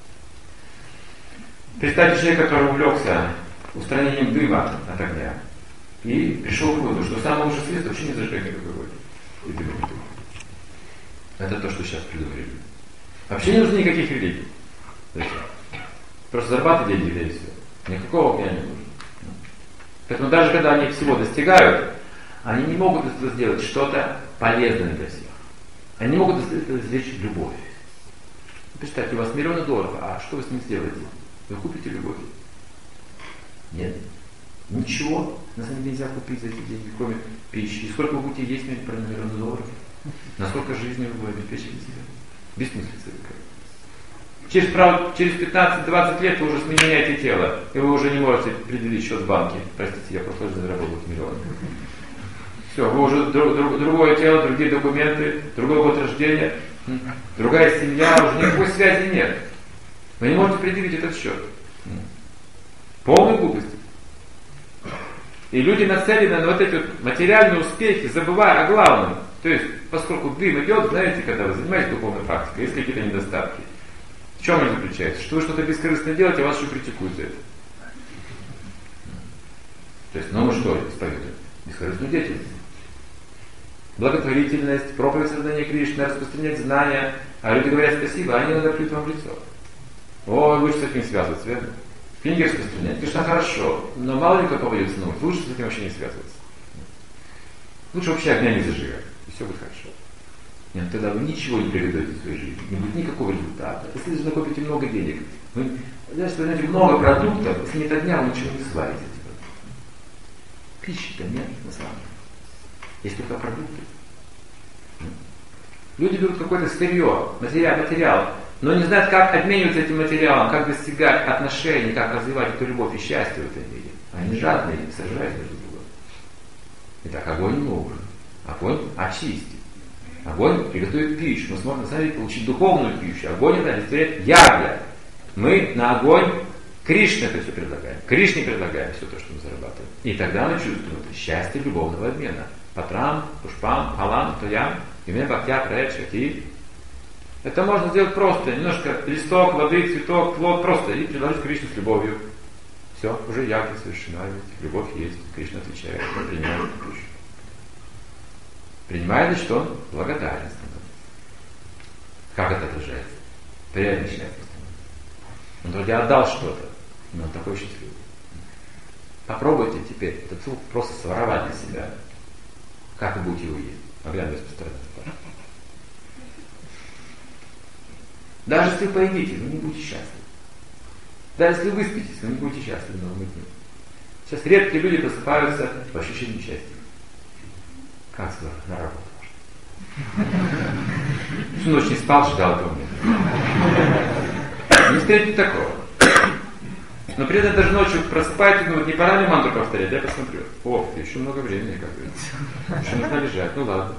A: Представьте человека, который увлекся устранением дыма от огня. И пришел к выводу, что самое лучшее средство вообще не зажигать никакой воли. И дым. Это то, что сейчас придумали. Вообще не нужно никаких религий. Просто зарабатывать деньги, да и все. Никакого огня не нужно. Поэтому даже когда они всего достигают, они не могут из этого сделать что-то полезное для всех. Они не могут из этого извлечь любовь. Представьте, у вас миллионы долларов, а что вы с ним сделаете? Вы купите любовь? Нет. Ничего на самом деле нельзя купить за эти деньги, кроме пищи. И сколько вы будете есть про миллионы долларов? Насколько жизни вы обеспечите себя? Бессмыслица какая. Через 15-20 лет вы уже меняете тело, и вы уже не можете предъявить счет в банке. Простите, я просто уже заработал миллион. Все, вы уже другое тело, другие документы, другой год рождения, другая семья, уже никакой связи нет. Вы не можете предъявить этот счет. Полная глупость. И люди нацелены на вот эти вот материальные успехи, забывая о главном. То есть, поскольку дым идет, знаете, когда вы занимаетесь духовной практикой, есть какие-то недостатки. В чем они заключаются? Что вы что-то бескорыстно делаете, а вас еще критикуют за это. То есть, ну мы что исповедуем? Бескорыстную деятельность. Благотворительность, проповедь создания Кришны, распространять знания. А люди говорят спасибо, а они иногда плюют вам в лицо. Ой, лучше с этим связываться, верно? Книги распространять. Конечно, хорошо, но мало ли кто поводится на улице, лучше с этим вообще не связываться. Лучше вообще огня не зажигать, и все будет хорошо. Нет, тогда вы ничего не приведете в своей жизни, не будет никакого результата. Если вы накопите много денег, вы знаете, много продуктов, если нет огня, вы ничего не сварите. Пищи-то нет, на самом деле. Есть только продукты. Люди берут какое-то сырье, материал, но не знают, как обмениваться этим материалом, как достигать отношений, как развивать эту любовь и счастье в этом мире. Они жадные, сожрают друг друга. Итак, огонь нужен. Огонь очистит. Огонь приготовит пищу. Мы сможем на самом деле получить духовную пищу. Огонь это олицетворяет ягля. Мы на огонь Кришне это все предлагаем. Кришне предлагаем все то, что мы зарабатываем. И тогда мы чувствуем это счастье любовного обмена. Патрам, пушпам, халам, тоям, име бхактя праэчати. Это можно сделать просто. Немножко листок, воды, цветок, плод, просто и предложить Кришне с любовью. Все, уже ягля совершена, ведь любовь есть. Кришна отвечает, он принимает эту пищу. Принимает, значит, он благодарен становится. Как это отражается? Приятное счастье становится. Он вроде отдал что-то, но он такой счастливый. Попробуйте теперь этот суп просто своровать для себя. Как вы будете его есть? Оглядываясь по сторонам. Даже если вы поедите, вы не будете счастливы. Даже если вы выспитесь, вы не будете счастливы на новом дне. Сейчас редкие люди просыпаются в ощущении счастья. Как здорово, на работу. Всю ночь не спал, ждал этого момента. Не встретите такого. Но при этом даже ночью просыпаетесь, ну вот не пора ли мантру повторять, я посмотрю. О, еще много времени, как говорится. Еще нужно лежать, ну ладно.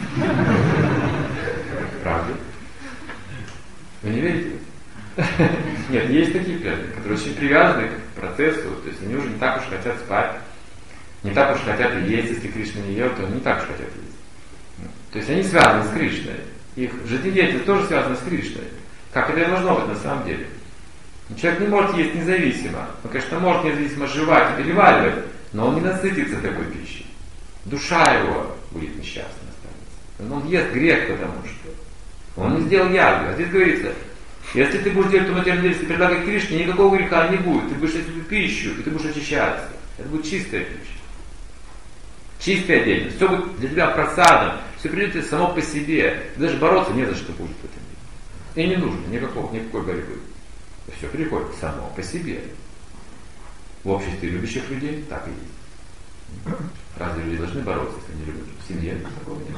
A: Правда? Вы не верите? Нет, есть такие преданные, которые очень привязаны к процессу, то есть они уже не так уж хотят спать, не так уж хотят есть, если Кришна не ел, то они не так уж хотят есть. То есть они связаны с Кришной. Их жизнедеятельность тоже связана с Кришной. Как это и должно быть на самом деле. Человек не может есть независимо. Он, конечно, может независимо жевать и переваривать, но он не насытится такой пищей. Душа его будет несчастна останется. Он ест грех, потому что он не сделал ягу. А здесь говорится, если ты будешь делать то материальное действие, предлагать Кришне, никакого греха не будет. Ты будешь есть эту пищу, и ты будешь очищаться. Это будет чистая пища. Чистая деятельность. Все будет для тебя просадом. Все придет само по себе. Даже бороться не за что будет в этом мире. И не нужно никакой борьбы. Все приходит само по себе. В обществе любящих людей так и есть. Разве люди должны бороться, если они любят? В семье такого нет.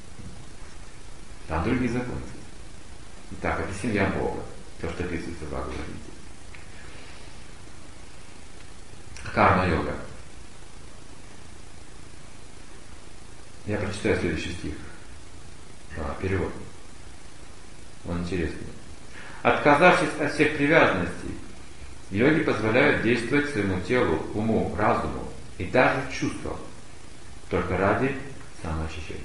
A: Там другие законы. Итак, это семья Бога. То, что описывается в Бхагавад-гите. Карма-йога. Я прочитаю следующий стих. Перевод. Он интересный. Отказавшись от всех привязанностей, йоги позволяют действовать своему телу, уму, разуму и даже чувствам только ради самоочищения.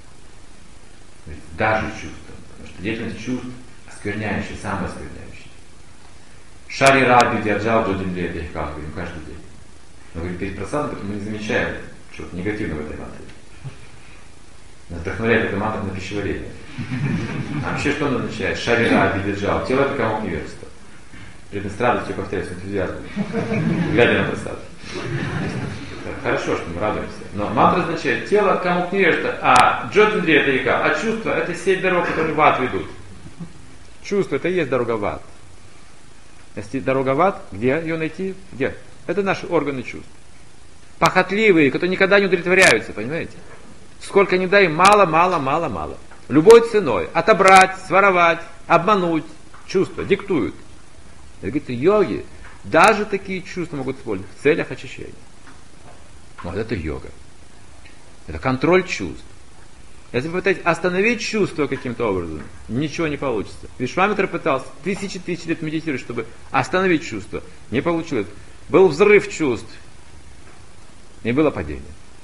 A: Даже чувствам. Потому что деятельность чувств оскверняющая, самооскверняющая. Шари раби диаджал до демле, я их говорим каждый день. Мы говорим перед просадом, потому мы не замечаем чего-то негативного в этой матери. Нас вдохновляет эта мантра на пищеварение. А вообще что она означает? Шарира, бидиджал. Тело это комок невежества. При с радостью повторяю, с энтузиазмом. Глядя на просад. Хорошо, что мы радуемся. Но мантра означает тело комок невежества. А джотиндри это яка. А чувства это 7 дорог, которые в ад ведут. Чувство это и есть дорога в ад. Если дорога в ад, где ее найти? Где? Это наши органы чувств. Похотливые, которые никогда не удовлетворяются, понимаете? Сколько ни дай, мало, мало, мало, мало. Любой ценой. Отобрать, своровать, обмануть. Чувства диктуют. И говорит, йоги даже такие чувства могут использовать в целях очищения. Вот это йога. Это контроль чувств. Если вы пытаетесь остановить чувства каким-то образом, ничего не получится. Вишвамитра пытался тысячи лет медитировать, чтобы остановить чувства. Не получилось. Был взрыв чувств. И было падение.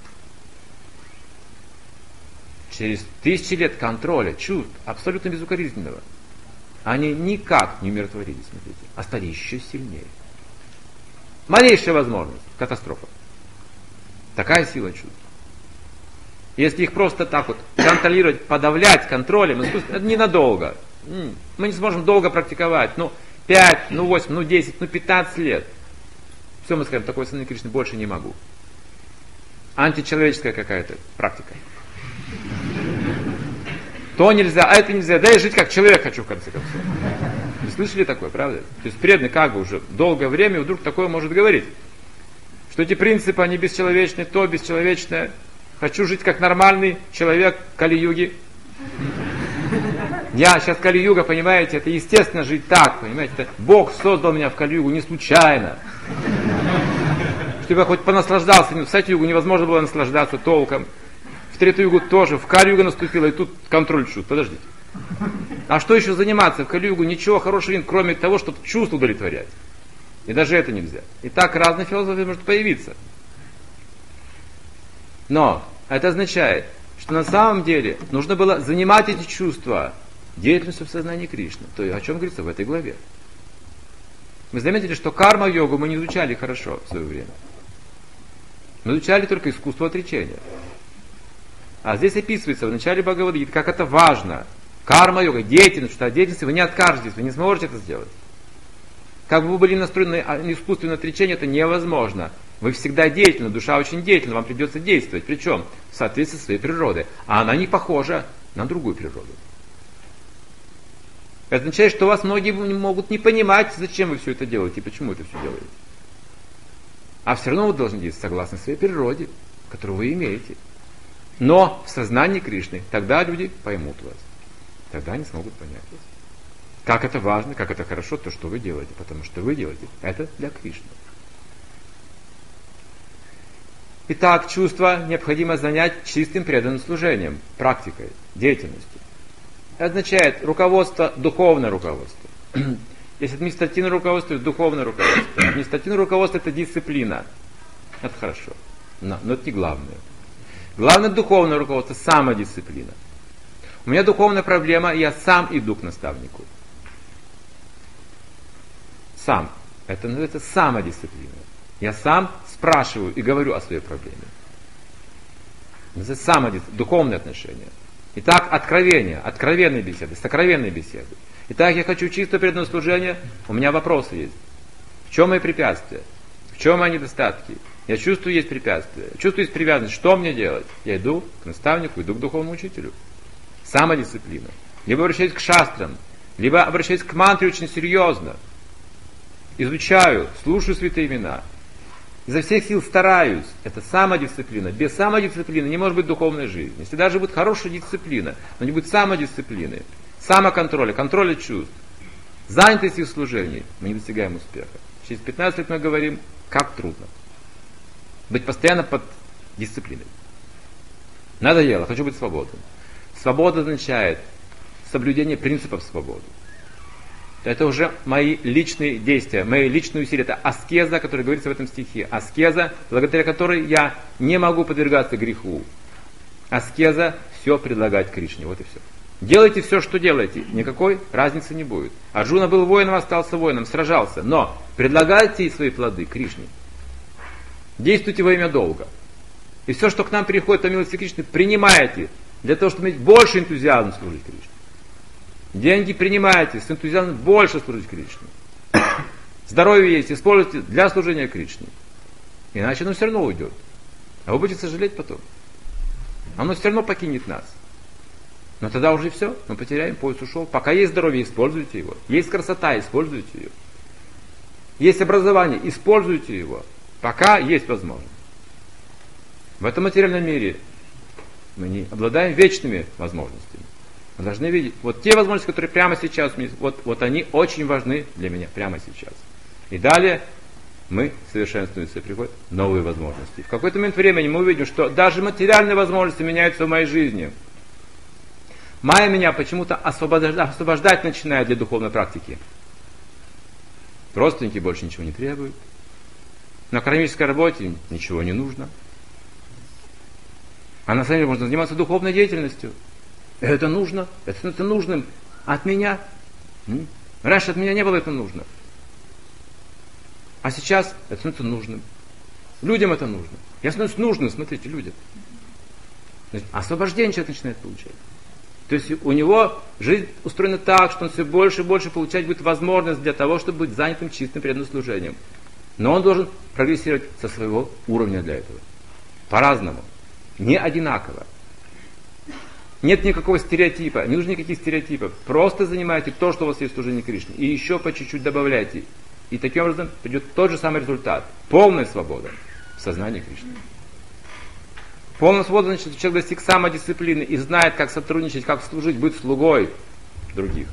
A: Через 1000 лет контроля чувств, абсолютно безукоризненного, они никак не умиротворились, смотрите, а стали еще сильнее. Малейшая возможность, катастрофа. Такая сила чувств. Если их просто так вот контролировать, подавлять контролем, это ненадолго. Мы не сможем долго практиковать. 5, 8, 10, 15 лет. Все, мы скажем, такой Санны Кришны больше не могу. Античеловеческая какая-то практика. То нельзя, а это нельзя. Да я жить как человек хочу, в конце концов. Вы слышали такое, правда? То есть преданный как бы уже долгое время вдруг такое может говорить. Что эти принципы, они бесчеловечны, то бесчеловечное. Хочу жить как нормальный человек Кали-юги. Я сейчас Кали-юга, понимаете, это естественно жить так, понимаете. Это Бог создал меня в Кали-югу не случайно. Чтобы я хоть понаслаждался. В Сати-югу невозможно было наслаждаться толком. В Трету-югу тоже. В Кали-югу наступило, и тут контроль чувств. Подождите. А что еще заниматься? В Кали-югу ничего хорошего нет, кроме того, чтобы чувства удовлетворять. И даже это нельзя. И так разные философии может появиться. Но это означает, что на самом деле нужно было занимать эти чувства деятельностью в сознании Кришны. То есть о чем говорится в этой главе. Вы заметили, что карма-йогу мы не изучали хорошо в свое время. Мы изучали только искусство отречения. А здесь описывается в начале Бхагавад-гиты, как это важно. Карма-йога, деятельность, что от деятельности вы не откажетесь, вы не сможете это сделать. Как бы вы были настроены на искусственное отречение, это невозможно. Вы всегда деятельны, душа очень деятельна, вам придется действовать. Причем в соответствии со своей природой. А она не похожа на другую природу. Это означает, что вас многие могут не понимать, зачем вы все это делаете и почему это все делаете. А все равно вы должны действовать согласно своей природе, которую вы имеете. Но в сознании Кришны тогда люди поймут вас. Тогда они смогут понять вас. Как это важно, как это хорошо, то, что вы делаете. Потому что вы делаете это для Кришны. Итак, чувство необходимо занять чистым преданным служением, практикой, деятельностью. Это означает руководство, духовное руководство. Есть административное руководство и духовное руководство. Административное руководство это дисциплина. Это хорошо. Но это не главное. Главное духовное руководство, самодисциплина. У меня духовная проблема, я сам иду к наставнику. Сам. Это называется самодисциплина. Я сам спрашиваю и говорю о своей проблеме. Это духовные отношения. Итак, откровенные беседы, сокровенные беседы. Итак, я хочу чисто преданное служение, у меня вопросы есть. В чем мои препятствия? В чем мои недостатки? Я чувствую, есть препятствия. Чувствую, есть привязанность. Что мне делать? Я иду к наставнику, иду к духовному учителю. Самодисциплина. Либо обращаюсь к шастрам, либо обращаюсь к мантре очень серьезно. Изучаю, слушаю святые имена. Изо всех сил стараюсь. Это самодисциплина. Без самодисциплины не может быть духовной жизни. Если даже будет хорошая дисциплина, но не будет самодисциплины, самоконтроля, контроля чувств, занятости в служении, мы не достигаем успеха. Через 15 лет мы говорим, как трудно. Быть постоянно под дисциплиной. Надоело, хочу быть свободным. Свобода означает соблюдение принципов свободы. Это уже мои личные действия, мои личные усилия. Это аскеза, о которой говорится в этом стихе. Аскеза, благодаря которой я не могу подвергаться греху. Аскеза — все предлагать Кришне. Вот и все. Делайте все, что делаете. Никакой разницы не будет. Арджуна был воином, остался воином, сражался. Но предлагайте свои плоды Кришне. Действуйте во имя долга. И все, что к нам приходит по милости Кришны, принимайте для того, чтобы иметь больше энтузиазма служить Кришне. Деньги принимаете, с энтузиазмом больше служить Кришне. Здоровье есть, используйте для служения Кришне. Иначе оно все равно уйдет. А вы будете сожалеть потом. Оно все равно покинет нас. Но тогда уже все, мы потеряем, поезд ушел. Пока есть здоровье, используйте его. Есть красота, используйте ее. Есть образование, используйте его. Пока есть возможность. В этом материальном мире мы не обладаем вечными возможностями. Мы должны видеть, вот те возможности, которые прямо сейчас, вот они очень важны для меня прямо сейчас. И далее мы совершенствуемся, и приходят новые возможности. В какой-то момент времени мы увидим, что даже материальные возможности меняются в моей жизни. Майя меня почему-то освобождать начинает для духовной практики. Родственники больше ничего не требуют. На кармической работе ничего не нужно. А на самом деле можно заниматься духовной деятельностью. Это нужно. Это становится нужным от меня. Раньше от меня не было это нужно. А сейчас это становится нужным. Людям это нужно. Я становлюсь нужным, смотрите, людям. Освобождение человек начинает получать. То есть у него жизнь устроена так, что он все больше и больше получать будет возможность для того, чтобы быть занятым чистым преданным служением. Но он должен прогрессировать со своего уровня для этого. По-разному. Не одинаково. Нет никакого стереотипа, не нужно никаких стереотипов. Просто занимайте то, что у вас есть в служении Кришне. И еще по чуть-чуть добавляйте. И таким образом придет тот же самый результат. Полная свобода в сознании Кришны. Полная свобода, значит, человек достиг самодисциплины и знает, как сотрудничать, как служить, быть слугой других.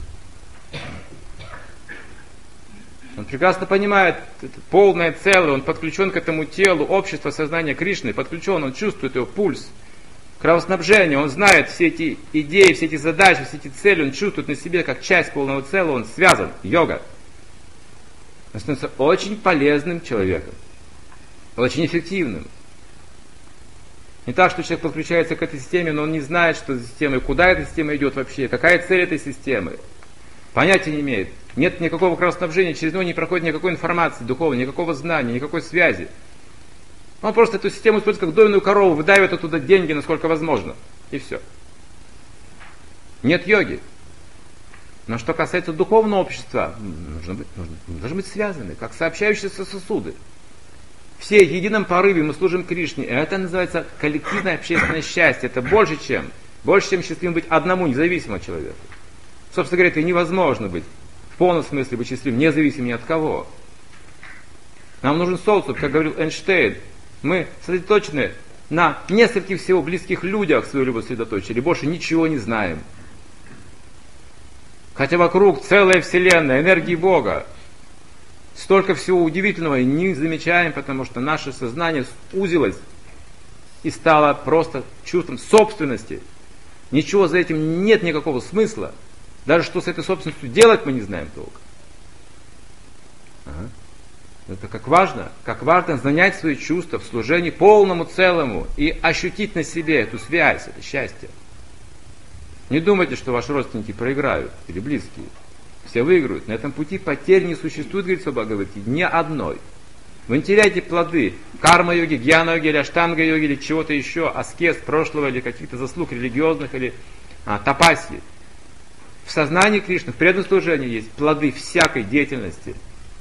A: Он прекрасно понимает это полное целое, он подключен к этому телу, общество, сознание Кришны, подключен, он чувствует его пульс, кровоснабжение, он знает все эти идеи, все эти задачи, все эти цели, он чувствует на себе как часть полного целого, он связан, йога. Он становится очень полезным человеком, очень эффективным. Не так, что человек подключается к этой системе, но он не знает, что за система, куда эта система идет вообще, какая цель этой системы. Понятия не имеет. Нет никакого кровоснабжения, через него не проходит никакой информации духовной, никакого знания, никакой связи. Он просто эту систему использует как дойную корову, выдавит оттуда деньги, насколько возможно. И все. Нет йоги. Но что касается духовного общества, должны быть связаны, как сообщающиеся сосуды. Все в едином порыве мы служим Кришне. И это называется коллективное общественное счастье. Это больше, чем счастливым быть одному независимому человеку. Собственно говоря, это невозможно быть в полном смысле быть счастливым, независимым ни от кого. Нам нужен социум, как говорил Эйнштейн. Мы сосредоточены на нескольких всего близких людях свою любовь сосредоточили, больше ничего не знаем. Хотя вокруг целая вселенная, энергии Бога. Столько всего удивительного и не замечаем, потому что наше сознание сузилось и стало просто чувством собственности. Ничего за этим нет никакого смысла. Даже что с этой собственностью делать мы не знаем толком. Это как важно занять свои чувства в служении полному целому и ощутить на себе эту связь, это счастье. Не думайте, что ваши родственники проиграют или близкие. Все выиграют. На этом пути потерь не существует, говорит в Бхагавад-гите, ни одной. Вы не теряете плоды карма-йоги, гьяна-йоги, или аштанга-йоги, или чего-то еще, аскез прошлого, или каких-то заслуг религиозных, или тапасьи. В сознании Кришны, в преданном служении есть плоды всякой деятельности.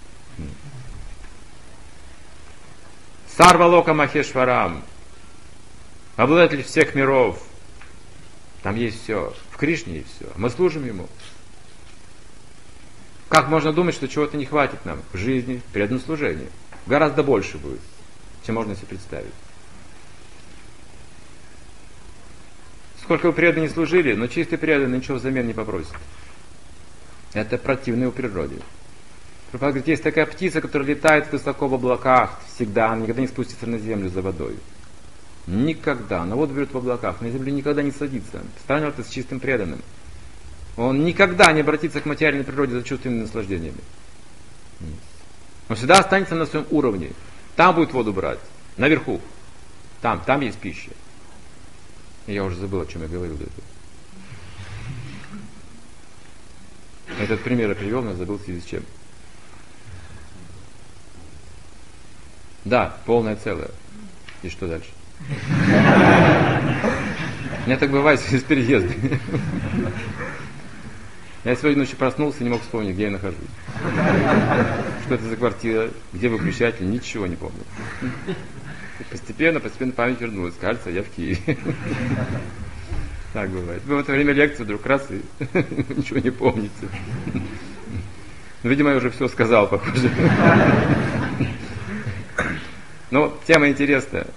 A: Сарвалока Махешварам, обладатель всех миров. Там есть все. В Кришне есть все. Мы служим Ему. Как можно думать, что чего-то не хватит нам в жизни, в преданном служении? Гораздо больше будет, чем можно себе представить. Сколько вы преданно не служили, но чистый преданный ничего взамен не попросит. Это противно его природе. Прабхупада говорит, есть такая птица, которая летает высоко в облаках всегда, она никогда не спустится на землю за водой. Никогда. Она воду берет в облаках, на землю никогда не садится. Станет это с чистым преданным. Он никогда не обратится к материальной природе за чувственными наслаждениями. Он всегда останется на своем уровне. Там будет воду брать. Наверху. Там есть пища. Я уже забыл, о чем я говорил до этого. Этот пример я привел, но забыл в связи с чем. Да, полное целое. И что дальше? У меня так бывает с переездами. Я сегодня ночью проснулся и не мог вспомнить, где я нахожусь. Что это за квартира, где выключатель, ничего не помню. И постепенно память вернулась. Кажется, я в Киеве. Так бывает. Вы в это время лекции вдруг раз и ничего не помните. Ну, видимо, я уже все сказал, похоже. Ну, тема интересная.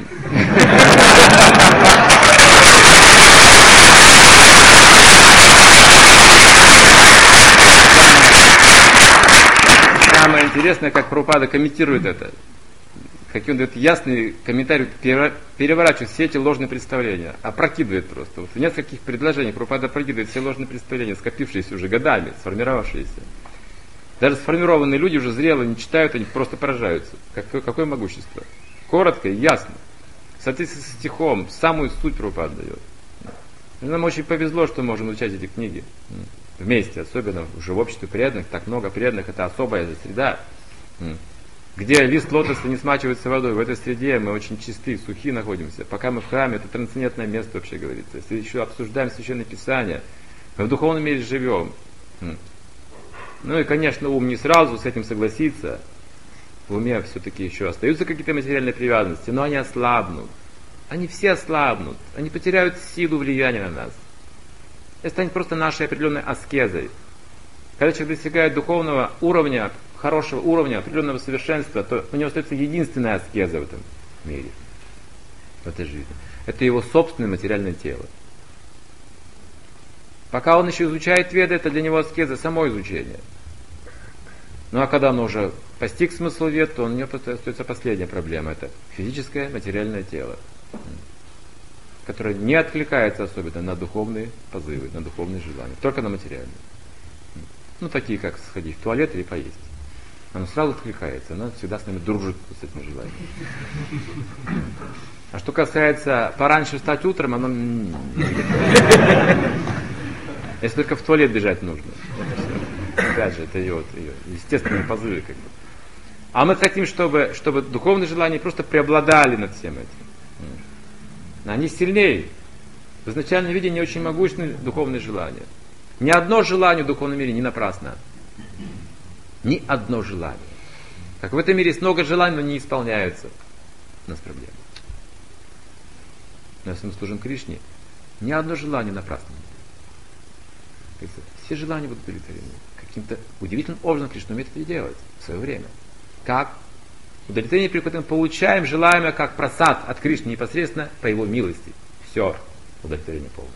A: Самое интересное, как Прабхупада комментирует это. Какие он дает ясный комментарий, переворачивает все эти ложные представления, опрокидывает просто. Вот в нескольких предложениях Прабхупада опрокидывает все ложные представления, скопившиеся уже годами, сформировавшиеся. Даже сформированные люди уже зрелые, не читают, они просто поражаются. Какое могущество. Коротко и ясно. В соответствии со стихом, самую суть Прабхупада дает. Нам очень повезло, что мы можем изучать эти книги вместе, особенно уже в обществе преданных, так много преданных, это особая среда, где лист лотоса не смачивается водой. В этой среде мы очень чистые, сухие находимся. Пока мы в храме, это трансцендентное место, вообще говорится. Если еще обсуждаем Священное Писание, мы в духовном мире живем. Ну и, конечно, ум не сразу с этим согласится. В уме все-таки еще остаются какие-то материальные привязанности, но они ослабнут. Они все ослабнут. Они потеряют силу влияния на нас. Это станет просто нашей определенной аскезой. Когда человек достигает духовного уровня, хорошего уровня, определенного совершенства, то у него остается единственная аскеза в этом мире, в этой жизни. Это его собственное материальное тело. Пока он еще изучает веды, это для него аскеза, само изучение. Ну а когда он уже постиг смысл вед, то у него остается последняя проблема. Это физическое материальное тело, которое не откликается особенно на духовные позывы, на духовные желания, только на материальные. Ну, такие как сходить в туалет или поесть. Оно сразу откликается, оно всегда с нами дружит с этим желанием. А что касается пораньше встать утром, оно... Если только в туалет бежать нужно. Опять же, это ее естественные позывы. Как бы. А мы хотим, чтобы духовные желания просто преобладали над всем этим. Они сильнее. В изначальном виде не очень могущественны духовные желания. Ни одно желание в духовном мире не напрасно. Ни одно желание. Как в этом мире есть много желаний, но не исполняются. У нас проблема. Но если мы служим Кришне, ни одно желание напрасно. Все желания будут удовлетворены. Каким-то удивительным образом Кришна умеет это делать в свое время. Как? Удовлетворение, при котором получаем желаемое как прасад от Кришны непосредственно по его милости. Все. Удовлетворение полное.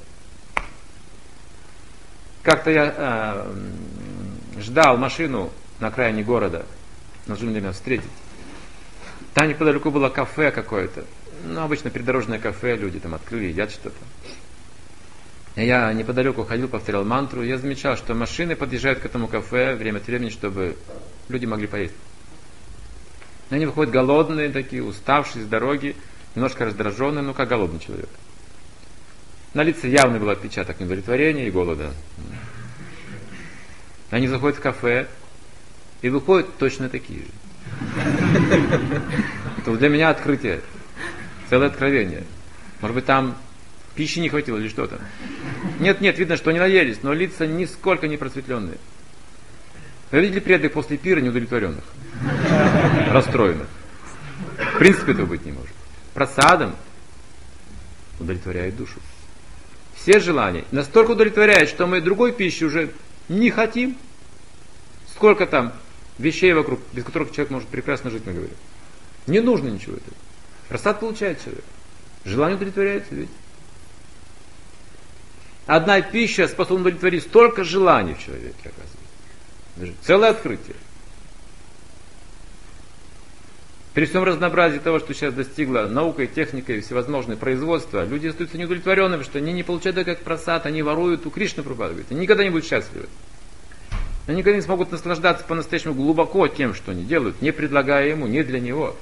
A: Как-то я ждал машину на окраине города. Должны меня встретить. Там неподалеку было кафе какое-то. Ну, обычно придорожное кафе, люди там открыли, едят что-то. Я неподалеку ходил, повторял мантру. Я замечал, что машины подъезжают к этому кафе время от времени, чтобы люди могли поесть. Они выходят голодные такие, уставшие с дороги, немножко раздраженные, ну как голодный человек. На лице явно был отпечаток неудовлетворения и голода. Они заходят в кафе и выходят точно такие же. Это для меня открытие, целое откровение. Может быть, там пищи не хватило или что-то. Нет, видно, что они наелись, но лица нисколько не просветленные. Вы видели преданных после пира неудовлетворенных, расстроенных? В принципе, этого быть не может. Прасадом удовлетворяет душу. Все желания настолько удовлетворяет, что мы другой пищи уже не хотим. Сколько там вещей вокруг, без которых человек может прекрасно жить, мы говорим. Не нужно ничего этого. Прасад получает человек. Желание удовлетворяется ведь. Одна пища способна удовлетворить столько желаний в человеке, оказывается. Даже целое открытие. При всем разнообразии того, что сейчас достигла наука и техника и всевозможные производства, люди остаются неудовлетворенными, потому что они не получают это как прасад, они воруют у Кришны, Прабхупада говорит. Они никогда не будут счастливы. Они никогда не смогут наслаждаться по-настоящему глубоко тем, что они делают, не предлагая ему, не для него.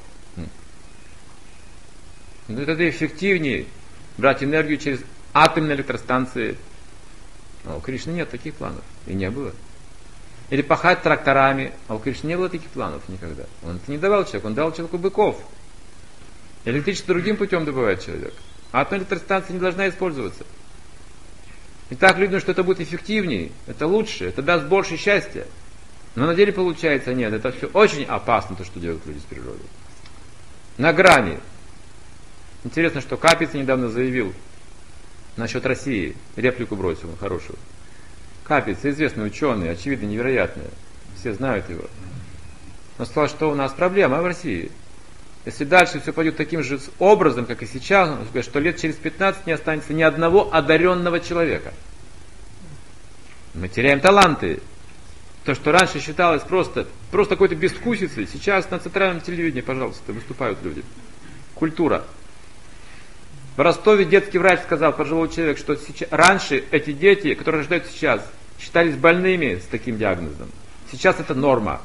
A: Но это эффективнее брать энергию через атомные электростанции. А у Кришны нет таких планов. И не было. Или пахать тракторами. А у Кришны не было таких планов никогда. Он это не давал человеку. Он дал человеку быков. Электричество другим путем добывает человек. Атомная электростанция не должна использоваться. И так люди думают, что это будет эффективнее, это лучше, это даст больше счастья. Но на деле получается нет, это все очень опасно, то, что делают люди с природой. На грани. Интересно, что Капица недавно заявил насчет России, реплику бросил, хорошую. Капица, известный ученый, очевидно невероятный, все знают его. Он сказал, что у нас проблема в России. Если дальше все пойдет таким же образом, как и сейчас, он говорит, что лет через 15 не останется ни одного одаренного человека. Мы теряем таланты. То, что раньше считалось просто какой-то безвкусицей, сейчас на центральном телевидении, пожалуйста, выступают люди. Культура. В Ростове детский врач сказал, пожилой человек, что раньше эти дети, которые рождаются сейчас, считались больными с таким диагнозом. Сейчас это норма.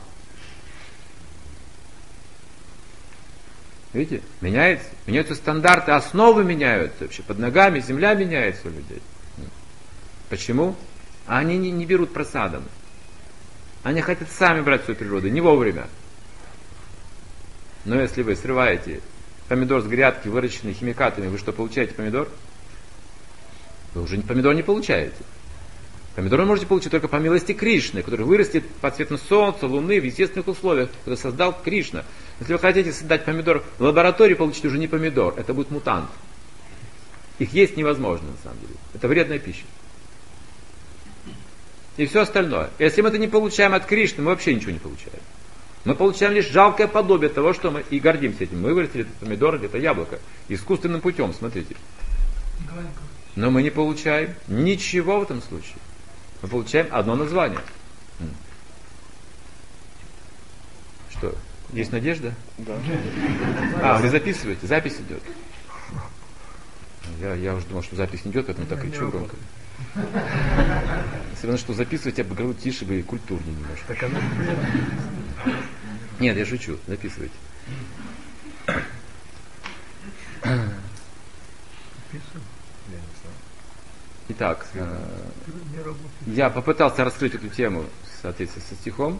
A: Видите? Меняются стандарты, основы меняются вообще. Под ногами земля меняется у людей. Почему? Они не берут просадом. Они хотят сами брать свою природу, не вовремя. Но если вы срываете помидор с грядки, выращенный химикатами, вы что, получаете помидор? Вы уже помидор не получаете. Помидор вы можете получить только по милости Кришны, который вырастет под светом солнца, луны, в естественных условиях, который создал Кришна. Если вы хотите создать помидор в лаборатории, получите уже не помидор, это будет мутант. Их есть невозможно, на самом деле. Это вредная пища. И все остальное. Если мы это не получаем от Кришны, мы вообще ничего не получаем. Мы получаем лишь жалкое подобие того, что мы и гордимся этим. Мы вырастили этот помидор, это яблоко. Искусственным путем, смотрите. Но мы не получаем ничего в этом случае. Мы получаем одно название. Что? Есть надежда? Да. Вы записываете? Запись идет. Я уже думал, что запись не идет, поэтому так кричу громко. Если бы что записывать, я бы говорил тише бы и культурнее немножко. Нет, я шучу, записывайте. Итак, я попытался раскрыть эту тему в соответствии со стихом.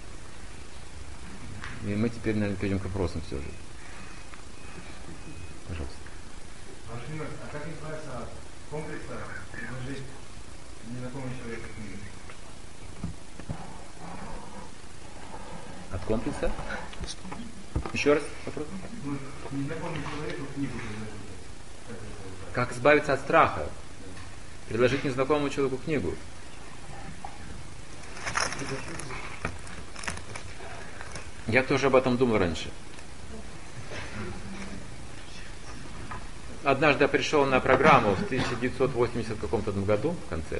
A: И мы теперь, наверное, перейдем к вопросам все же. Пожалуйста.
C: А как избавиться от комплекса предложить незнакомому человеку книгу?
A: От комплекса? Еще раз вопрос.
C: Незнакомому человеку книгу предложить.
A: Как избавиться от страха? Предложить незнакомому человеку книгу. Я тоже об этом думал раньше. Однажды я пришел на программу в 1980 каком-то году, в конце.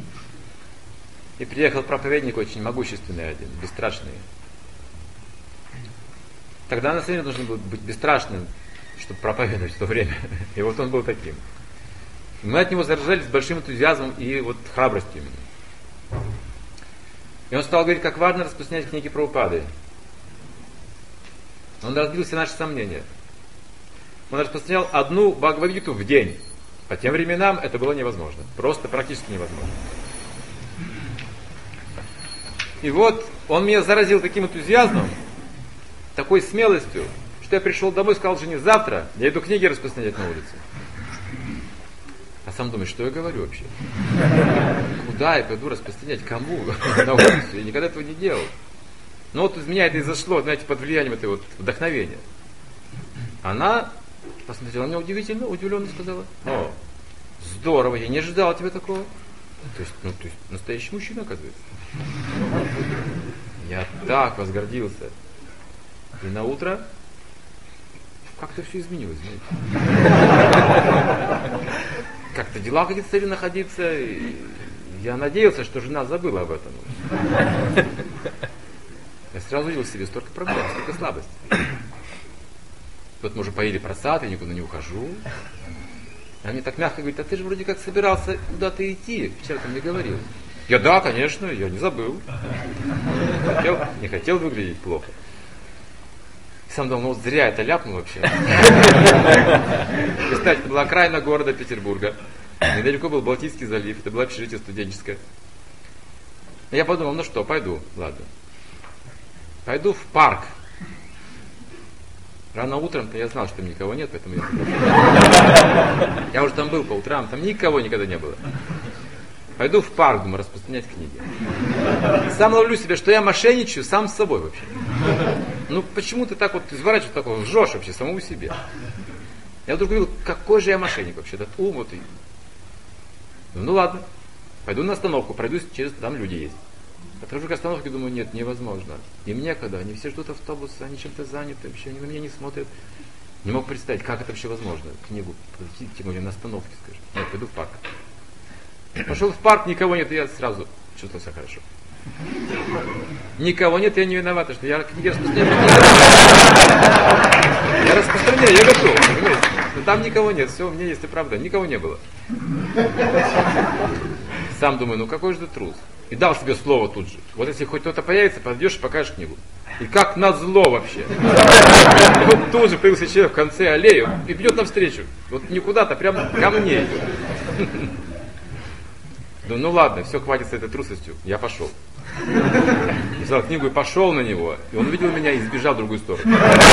A: И приехал проповедник очень могущественный один, бесстрашный. Тогда на самом деле нужно было быть бесстрашным, чтобы проповедовать в то время. И вот он был таким. Мы от него заражались с большим энтузиазмом и вот храбростью именно. И он стал говорить, как важно распространять книги Прабхупады. Он разбил все наши сомнения. Он распространял одну Бхагавад-гиту в день. По тем временам это было невозможно. Просто практически невозможно. И вот он меня заразил таким энтузиазмом, такой смелостью, что я пришел домой и сказал жене, завтра я иду книги распространять на улице. А сам думает, что я говорю вообще? Куда я пойду распространять? Кому? На улицу? Я никогда этого не делал. Но вот из меня это и зашло, знаете, под влиянием этого вот вдохновения. Она посмотрела на меня удивительно, удивленно сказала, о, здорово, я не ожидал от тебя такого. То есть настоящий мужчина, оказывается. Я так возгордился. И на утро как-то все изменилось, знаете. Как-то дела какие-то стали находиться. И я надеялся, что жена забыла об этом. Я сразу увидел в себе столько проблем, столько слабостей. Вот мы уже поели просад, я никуда не ухожу. Она мне так мягко говорит, а ты же вроде как собирался куда-то идти. Вчера ты мне говорил. Я, да, конечно, я не забыл. Не хотел выглядеть плохо. Сам думал, ну вот зря это ляпнул вообще. Кстати, это была окраина города Петербурга. Недалеко был Балтийский залив, это было общежитие студенческое. Я подумал, ну что, пойду, ладно. Пойду в парк. Рано утром-то я знал, что там никого нет, поэтому я уже там был по утрам, там никого никогда не было. Пойду в парк, думаю, распространять книги. Сам ловлю себя, что я мошенничаю сам с собой вообще. Ну почему ты так вот изворачиваешь, так вот лжешь вообще самому себе? Я вдруг говорил, какой же я мошенник вообще, этот ум вот и... Ну ладно, пойду на остановку, пройдусь через, там люди есть. Подхожу к остановке, думаю, нет, невозможно. Им некогда, они все ждут автобуса, они чем-то заняты, вообще они на меня не смотрят. Не мог представить, как это вообще возможно. Книгу, тем более на остановке, скажем. Нет, пойду в парк. Пошел в парк, никого нет, и я сразу чувствовал себя хорошо. Никого нет, я не виноват, что я книги распространяю. Я распространяю, я готов, понимаете? Но там никого нет, все, у меня есть и правда, никого не было. Сам думаю, ну какой же ты трус. И дал себе слово тут же. Вот если хоть кто-то появится, подойдешь и покажешь книгу. И как назло вообще. Вот тут же появился человек в конце аллеи и бьет навстречу. Вот не куда-то, прямо ко мне идет. Ну ладно, все, хватит с этой трусостью. Я пошел. Взял книгу и пошел на него. И он увидел меня и сбежал в другую сторону.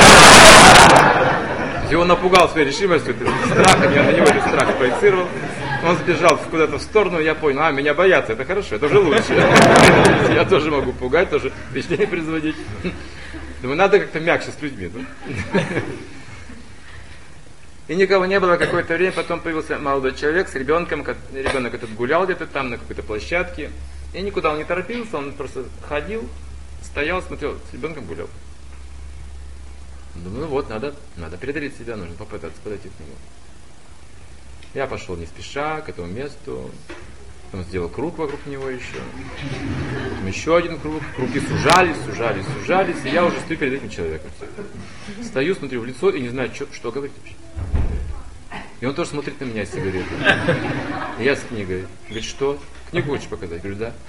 A: И он напугал своей решимостью, страхом, я на него этот страх проецировал. Он сбежал куда-то в сторону, я понял, меня боятся, это хорошо, это уже лучше. Я тоже могу пугать, тоже впечатление производить. Думаю, надо как-то мягче с людьми. И никого не было какое-то время, потом появился молодой человек с ребенком, ребенок этот гулял где-то там на какой-то площадке. И никуда он не торопился, он просто ходил, стоял, смотрел, с ребенком гулял. Думаю, ну вот, надо преодолеть себя, нужно попытаться подойти к нему. Я пошел не спеша к этому месту, потом сделал круг вокруг него еще, потом еще один круг, круги сужались, и я уже стою перед этим человеком. Стою, смотрю в лицо и не знаю, что говорить вообще. И он тоже смотрит на меня с сигаретой. И я с книгой. Говорит, что? Книгу хочешь показать? Говорю, да.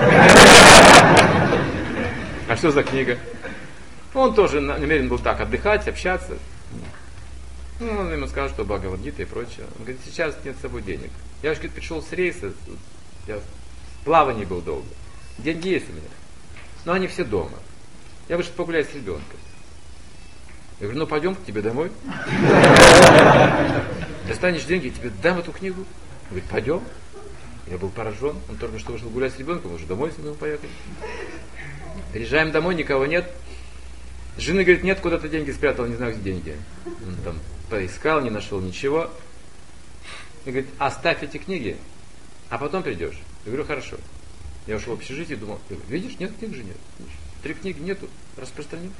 A: А что за книга? Он тоже намерен был так отдыхать, общаться. Ну, он ему сказал, что Бхагавад-гита и прочее. Он говорит, сейчас нет с собой денег. Я уже пришел с рейса, я в плавании был долго. Деньги есть у меня. Но они все дома. Я вышел погулять с ребенком. Я говорю, ну пойдем к тебе домой. Достанешь деньги, я тебе дам эту книгу. Он говорит, пойдем. Я был поражен. Он только что вышел гулять с ребенком, уже домой с ним поехали. Приезжаем домой, никого нет. Жена говорит, нет, куда-то деньги спрятал, не знаю, где деньги. Он там поискал, не нашел ничего. И говорит, оставь эти книги, а потом придешь. Я говорю, хорошо. Я ушел в общежитие и думал, видишь, нет книг же нет. 3 книги нету, распространен.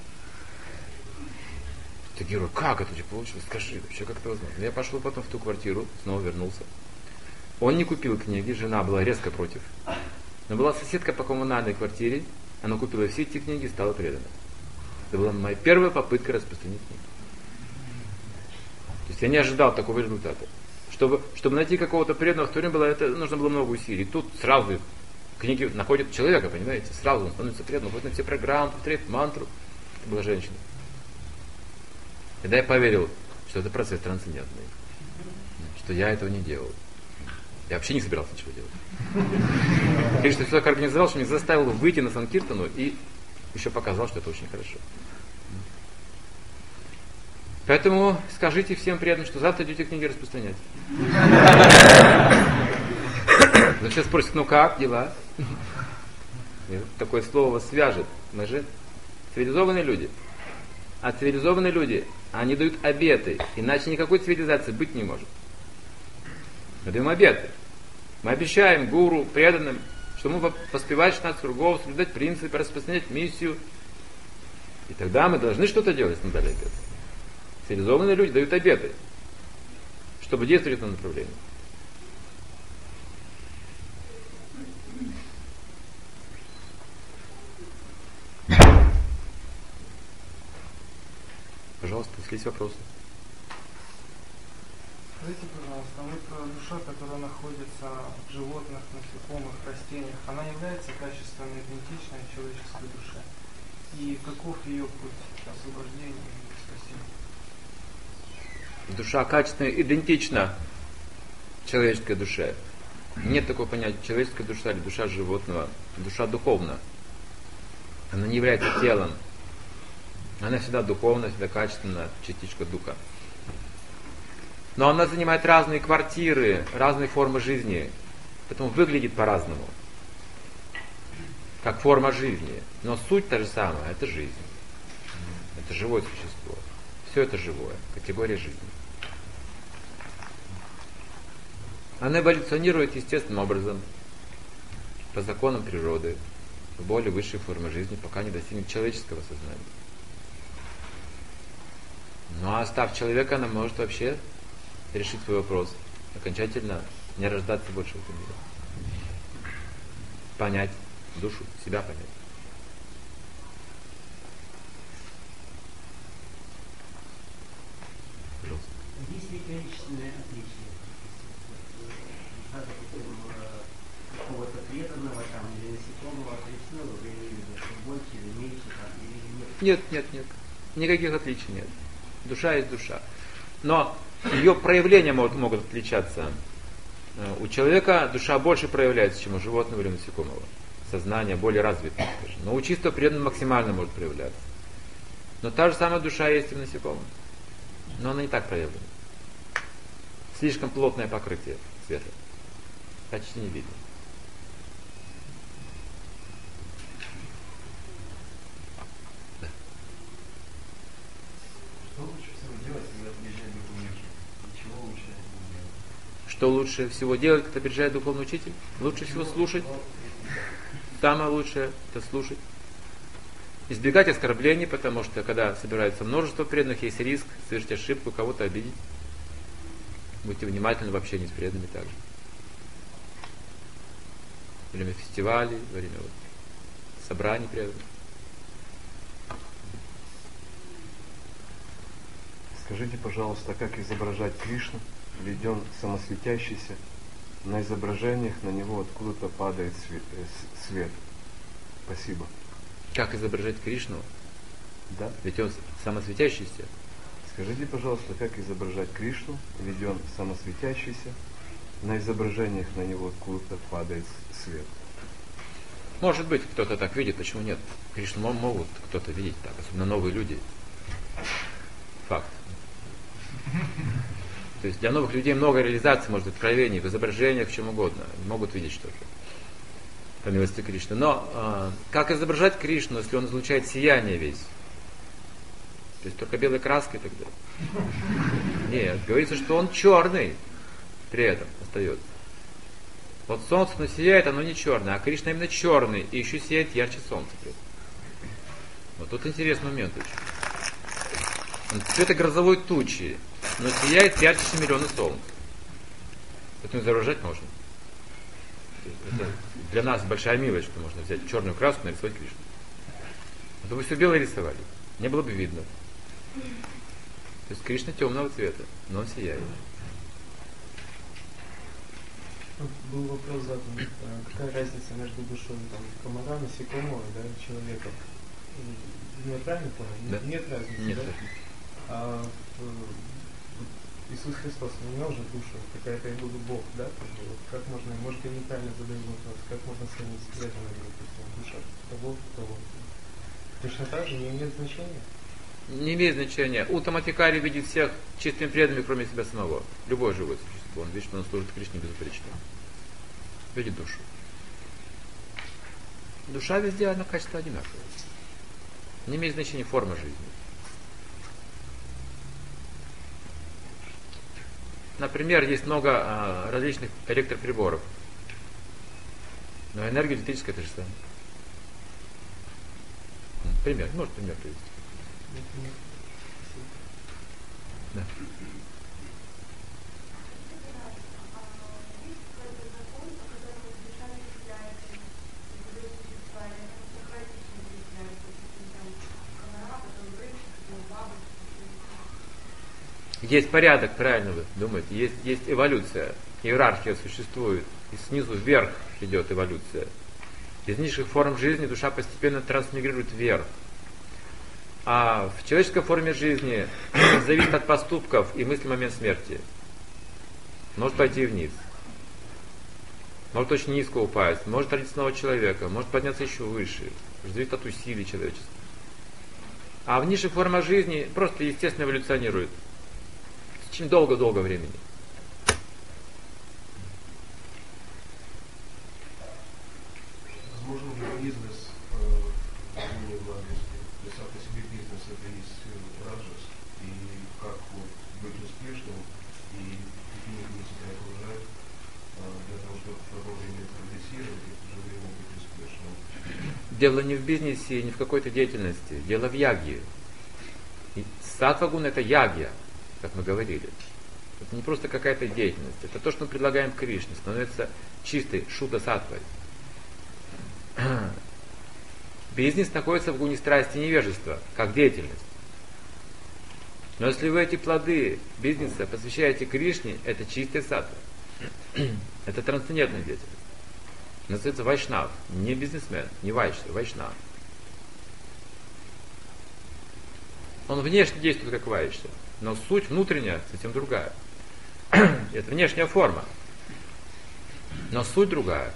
A: Ты герой, как это у тебя получилось? Скажи, вообще как это возможно? Я пошел потом в ту квартиру, снова вернулся. Он не купил книги, жена была резко против. Но была соседка по коммунальной квартире, она купила все эти книги и стала предана. Это была моя первая попытка распространить книги. То есть я не ожидал такого результата. Чтобы найти какого-то преданного, в то время нужно было много усилий. Тут сразу книги находят человека, понимаете? Сразу он становится преданным, ходит на все программы, повторяет мантру. Это была женщина. Тогда я поверил, что это процесс трансцендентный. Что я этого не делал. Я вообще не собирался ничего делать. И что все так организовал, что меня заставил выйти на Санкиртану и еще показал, что это очень хорошо. Поэтому скажите всем преданным, что завтра идете книги распространять. Но все спросят, ну как, дела? Такое слово вас свяжет. Мы же цивилизованные люди. А цивилизованные люди, они дают обеты. Иначе никакой цивилизации быть не может. Мы даем обеты. Мы обещаем гуру, преданным, что мы воспевать 16 кругов, соблюдать принципы, распространять миссию. И тогда мы должны что-то делать, если мы дали обеты. Цивилизованные люди дают обеты, чтобы действовать в этом направлении. Пожалуйста, если есть вопросы.
C: Скажите, пожалуйста, вот душа, которая находится в животных, насекомых, растениях, она является качественно идентичной человеческой душе? И каков ее путь освобождения и спасения?
A: Душа качественно идентична человеческой душе. Нет такого понятия человеческая душа или душа животного. Душа духовна. Она не является телом. Она всегда духовная, всегда качественная, частичка духа. Но она занимает разные квартиры, разные формы жизни. Поэтому выглядит по-разному. Как форма жизни. Но суть та же самая, это жизнь. Это живое существо. Все это живое, категория жизни. Она эволюционирует естественным образом, по законам природы, в более высшей форме жизни, пока не достигнет человеческого сознания. Ну а став человека, она может вообще решить свой вопрос, окончательно не рождаться больше в этом мире. Понять душу, себя понять. Пожалуйста.
G: Есть ли количественные отличия? Какого-то преданного там или насекомого крестного, вы имеете в виду, что больше или меньше там, или нет?
A: Нет. Никаких отличий нет. Душа есть душа. Но ее проявления могут отличаться. У человека душа больше проявляется, чем у животного или насекомого. Сознание более развитое, скажем. Но у чистого преданного максимально может проявляться. Но та же самая душа есть и в насекомом. Но она не так проявлена. Слишком плотное покрытие света. Почти не видно. Что лучше всего делать, когда приезжает духовный учитель? Лучше всего слушать. Самое лучшее – это слушать. Избегать оскорблений, потому что когда собирается множество преданных, есть риск совершить ошибку, кого-то обидеть. Будьте внимательны в общении с преданными также. Во время фестивалей, во время собраний преданных.
H: Скажите, пожалуйста, как изображать Кришну? Ведь он самосветящийся. На изображениях на него откуда-то падает свет. Спасибо.
A: Как изображать Кришну?
H: Да?
A: Ведь он самосветящийся.
H: Скажите, пожалуйста, как изображать Кришну? Ведь он самосветящийся. На изображениях на него откуда-то падает свет.
A: Может быть, кто-то так видит, почему нет? Кришну могут кто-то видеть так, особенно новые люди. Факт. То есть для новых людей много реализаций, может быть, откровений, в изображениях, в чем угодно. Они могут видеть что-то по милости Кришны. Но как изображать Кришну, если он излучает сияние весь? То есть только белой краской тогда? Нет, говорится, что он черный при этом остается. Вот солнце, оно сияет, оно не черное, а Кришна именно черный, и еще сияет ярче солнца при этом. Вот тут интересный момент очень. Он цвета грозовой тучи, но сияет ярче, чем миллионы солнц. Поэтому изображать можно. Это для нас большая милость, что можно взять черную краску и нарисовать Кришну. А то вы все белое рисовали, не было бы видно. То есть Кришна темного цвета, но он сияет.
C: Был вопрос задан, какая разница между душой комара, насекомого, да, человека? Я правильно понял?
A: Да.
C: Нет разницы,
A: Нет
C: да?
A: разницы.
C: А Иисус Христос, у него же душа, какая-то я буду Бог, да? Как можно, может я неправильно задаю вопрос, как можно сравнить с преданными, допустим, душа того, того? Точно так же не имеет значения?
A: Не имеет значения. Утаматикари видит всех чистыми преданными, кроме себя самого. Любое живое существо. Он видит, что он служит Кришне безупречно. Видит душу. Душа везде, она качество одинаковое. Не имеет значения форма жизни. Например, есть много различных электроприборов. Но энергия электрическая это же самое. Пример. Может пример привести. Да. Есть порядок, правильно вы думаете, есть эволюция, иерархия существует, и снизу вверх идет эволюция. Из низших форм жизни душа постепенно трансмигрирует вверх. А в человеческой форме жизни зависит от поступков и мысли в момент смерти. Может пойти вниз. Может очень низко упасть. Может родиться нового человека. Может подняться еще выше. Зависит от усилий человеческих. А в низших формах жизни просто естественно эволюционирует. Очень долго-долго времени.
I: Возможно ли бизнес более благости? То есть сам по себе бизнес это есть раджас, и как вот быть успешным и какие люди себя окружать для того, чтобы продолжение прогрессировать и в то же время быть успешным.
A: Дело не в бизнесе, не в какой-то деятельности. Дело в ягье. Саттва-гуна это ягья, как мы говорили. Это не просто какая-то деятельность. Это то, что мы предлагаем Кришне, становится чистой шудда-саттвой. Бизнес находится в гуне страсти и невежества, как деятельность. Но если вы эти плоды бизнеса посвящаете Кришне, это чистая саттва. Это трансцендентная деятельность. Называется вайшнав. Не бизнесмен, не вайшнав. Он внешне действует как вайшнав, но суть внутренняя совсем другая. Это внешняя форма, но суть другая.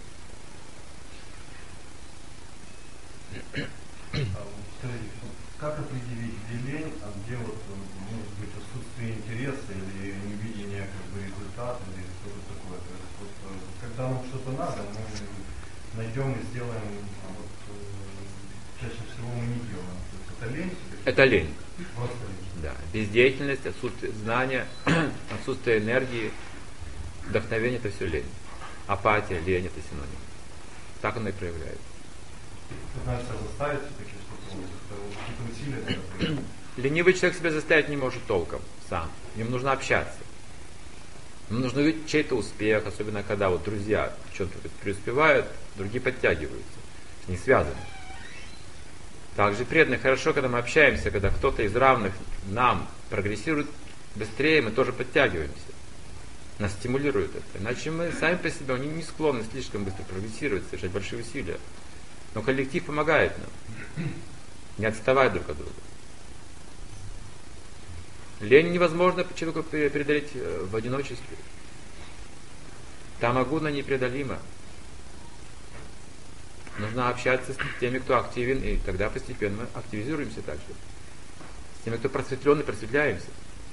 I: Скажите, как определить, где лень, а где вот, может быть, отсутствие интереса или невидение как бы результата или что-то такое? То есть, вот, когда нам что-то надо, мы найдем и сделаем, а вот чаще всего мы не делаем. То есть это лень?
A: Это лень.
I: Просто лень.
A: Да. Бездеятельность, отсутствие знания, отсутствие энергии, вдохновение — это все лень. Апатия, лень — это синоним. Так оно и проявляется.
I: Надо себя заставить все-таки что-то, какие-то усилия надо.
A: Ленивый человек себя заставить не может толком сам. Ему нужно общаться. Ему нужно видеть чей-то успех, особенно когда вот друзья в чем-то преуспевают, другие подтягиваются. Не связаны. Также преданно хорошо, когда мы общаемся, когда кто-то из равных нам прогрессирует быстрее, мы тоже подтягиваемся. Нас стимулирует это. Иначе мы сами по себе не склонны слишком быстро прогрессировать, совершать большие усилия. Но коллектив помогает нам. Не отставать друг от друга. Лень невозможно человеку преодолеть в одиночестве. Тамагуна непреодолима. Нужно общаться с теми, кто активен, и тогда постепенно мы активизируемся также. С теми, кто просветленный, просветляемся.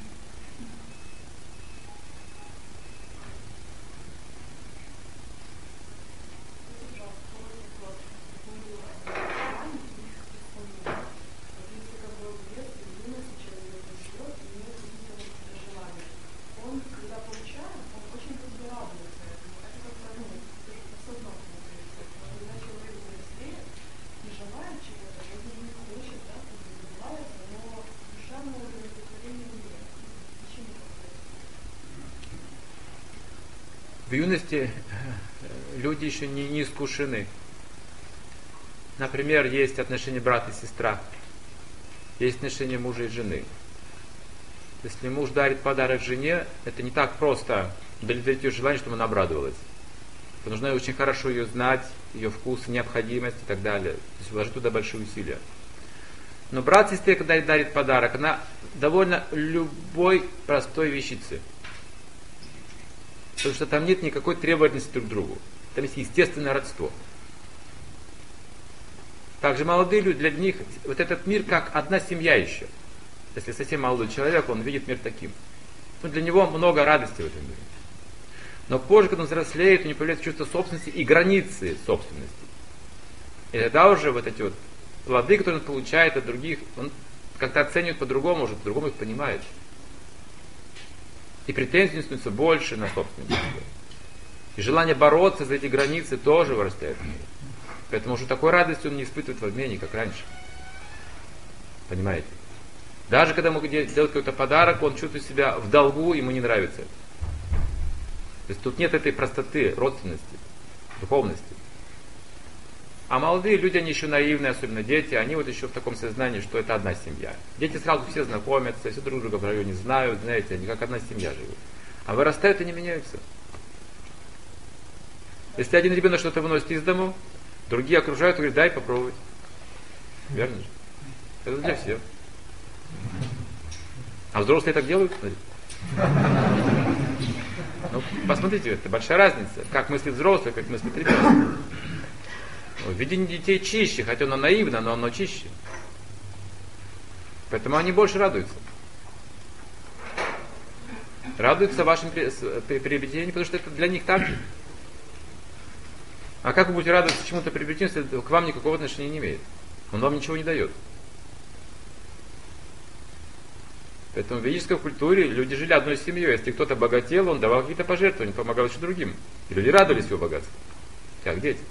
A: В юности люди еще не искушены. Например, есть отношения брата и сестра, есть отношения мужа и жены. Если муж дарит подарок жене, это не так просто удовлетворить ее желание, чтобы она обрадовалась. Нужно очень хорошо ее знать, ее вкус, необходимость и так далее. То есть вложить туда большие усилия. Но брат сестре, когда дарит подарок, она довольна любой простой вещицы. Потому что там нет никакой требовательности друг к другу. Там есть естественное родство. Также молодые люди, для них вот этот мир как одна семья еще. Если совсем молодой человек, он видит мир таким. Ну, для него много радости в этом мире. Но позже, когда он взрослеет, у него появляется чувство собственности и границы собственности. И тогда уже вот эти вот плоды, которые он получает от других, он как-то оценивает по-другому, уже по-другому их понимает. И претензий становится больше на собственность. И желание бороться за эти границы тоже вырастает в мире. Поэтому уже такой радости он не испытывает в обмене, как раньше. Понимаете? Даже когда ему делают какой-то подарок, он чувствует себя в долгу, ему не нравится это. То есть тут нет этой простоты, родственности, духовности. А молодые люди, они еще наивные, особенно дети, они вот еще в таком сознании, что это одна семья. Дети сразу все знакомятся, все друг друга в районе знают, знаете, они как одна семья живут. А вырастают и не меняются. Если один ребенок что-то выносит из дому, другие окружают и говорят, дай попробовать. Верно же? Это для всех. А взрослые так делают? Ну, посмотрите, это большая разница. Как мыслит взрослый, как мыслит ребенок. Видение детей чище, хотя оно наивно, но оно чище. Поэтому они больше радуются. Радуются вашим приобретениям, потому что это для них так же. А как вы будете радоваться чему-то приобретению, если это к вам никакого отношения не имеет? Он вам ничего не дает. Поэтому в ведической культуре люди жили одной семьей. Если кто-то богател, он давал какие-то пожертвования, помогал еще другим. И люди радовались его богатству. Как дети.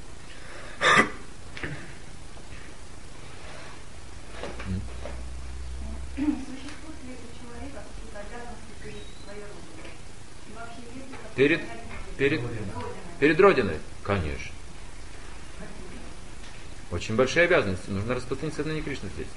A: Перед Родиной? Конечно. Очень большие обязанности. Нужно распространить сознание Кришны здесь.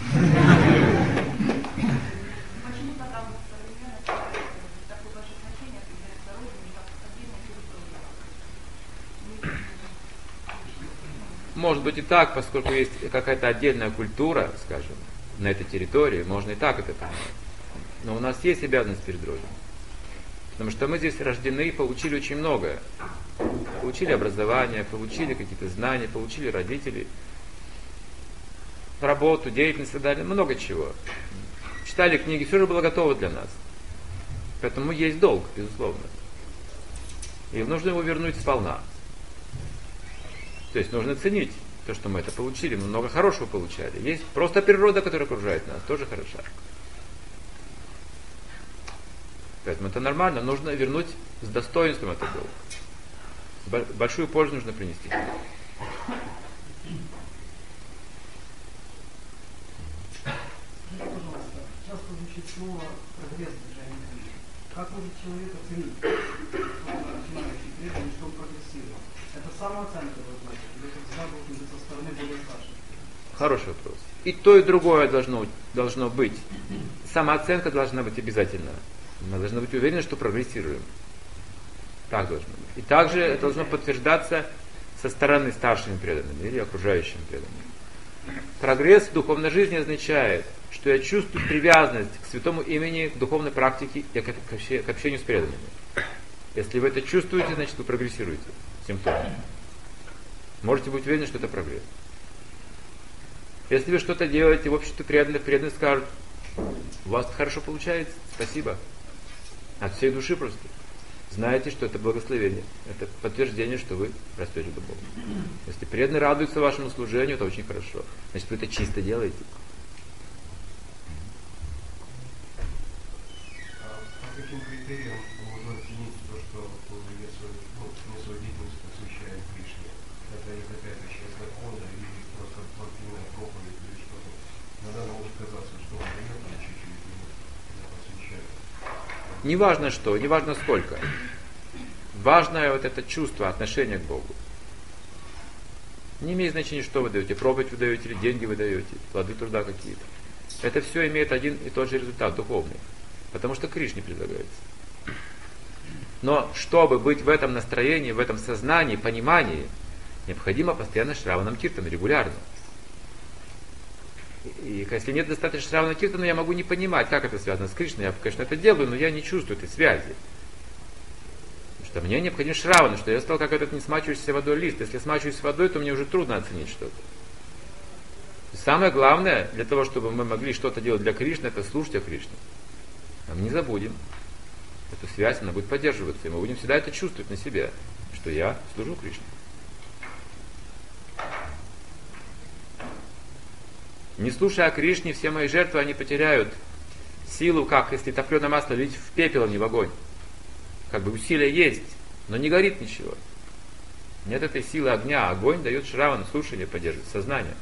A: Может быть и так, поскольку есть какая-то отдельная культура, скажем, на этой территории, можно и так это понимать. Но у нас есть обязанность перед Родиной. Потому что мы здесь рождены и получили очень многое. Получили образование, получили какие-то знания, получили родителей, работу, деятельность и так далее, много чего. Читали книги, все же было готово для нас. Поэтому есть долг, безусловно. И нужно его вернуть сполна. То есть нужно ценить то, что мы это получили. Мы много хорошего получали. Есть просто природа, которая окружает нас, тоже хороша. Поэтому это нормально. Нужно вернуть с достоинством этот долг. Большую пользу нужно принести.
G: Скажи, пожалуйста, часто звучит слово прогресс в движении Кришны. Как может человек оценить, начинающий движение, что он прогрессирует? Это самооценка должна быть, или это взгляд должен быть со стороны более старших?
A: Хороший вопрос. И то, и другое должно быть. Самооценка должна быть обязательно. Мы должны быть уверены, что прогрессируем. Так должно быть. И также это должно подтверждаться со стороны старшими преданными или окружающими преданными. Прогресс в духовной жизни означает, что я чувствую привязанность к святому имени, к духовной практике и к общению с преданными. Если вы это чувствуете, значит вы прогрессируете. Симптомы. Можете быть уверены, что это прогресс. Если вы что-то делаете в обществе преданных, преданные скажут: у вас хорошо получается, спасибо. От всей души просто. Знаете, что это благословение. Это подтверждение, что вы растете духовно. Если преданные радуются вашему служению, это очень хорошо. Значит, вы это чисто делаете.
I: По каким критериям можно оценить то, что свою деятельность посвящает Кришне? Это не какая-то часть дохода или просто партийная проповедь или что-то? Иногда может казаться, что он дает, а чуть-чуть не посвящает.
A: Не важно что, не важно сколько. Важное вот это чувство, отношение к Богу. Не имеет значения, что вы даете. Проповедь вы даете или деньги вы даете, плоды труда какие-то. Это все имеет один и тот же результат, духовный. Потому что Кришне предлагается. Но чтобы быть в этом настроении, в этом сознании, понимании, необходимо постоянно Шраванам Киртана, регулярно. И если нет достаточно Шравана Киртана, я могу не понимать, как это связано с Кришной. Я, конечно, это делаю, но я не чувствую этой связи. Потому что мне необходим Шравана, что я стал как этот не смачивающийся водой лист. Если смачиваюсь водой, то мне уже трудно оценить что-то. Самое главное, для того, чтобы мы могли что-то делать для Кришны, это слушать о Кришне. А мы не забудем. Эту связь, она будет поддерживаться. И мы будем всегда это чувствовать на себе, что я служу Кришне. Не слушая о Кришне, все мои жертвы, они потеряют силу, как если топленое масло лить в пепел, а не в огонь. Как бы усилие есть, но не горит ничего. Нет этой силы огня. Огонь дает Шравана, слушание поддерживает, сознание.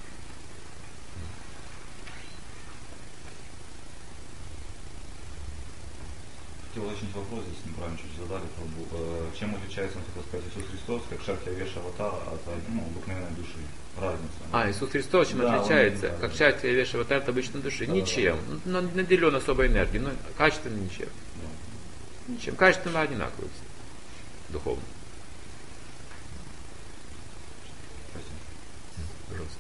J: Хотел уточнить вопрос, здесь неправильно чуть задали. Чем отличается, он хотел сказать, Иисус Христос, как Шакти Авеша Аватара от обыкновенной души? Разница.
A: Иисус Христос чем отличается? Он, как Шакти Авеша Аватара от обычной души? Ничем. Но наделен особой энергией, но качественно ничем. Ничем. Качественно одинаково все. Духовно.
J: Спасибо.
A: Пожалуйста.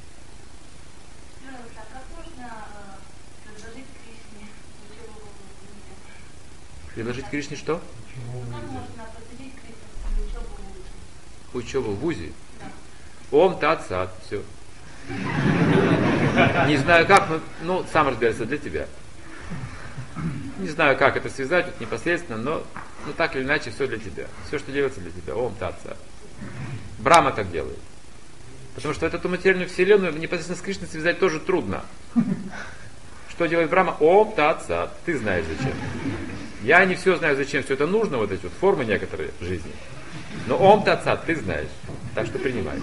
K: А как можно предложить Кришне учебу?
A: Предложить Кришне что?
K: Как можно подсадить Кришне учебу в ВУЗе?
A: Учебу в ВУЗе?
K: Да.
A: Ом Тат Сат. Все. Не знаю как, но сам разбирайся для тебя. Не знаю, как это связать вот непосредственно, но так или иначе все для тебя. Все, что делается для тебя. Ом Татса. Брахма так делает. Потому что эту материальную вселенную непосредственно с Кришной связать тоже трудно. Что делает Брахма? Ом Татса. Ты знаешь зачем. Я не все знаю, зачем все это нужно, вот эти вот формы некоторые в жизни. Но Ом Татса ты знаешь. Так что принимай.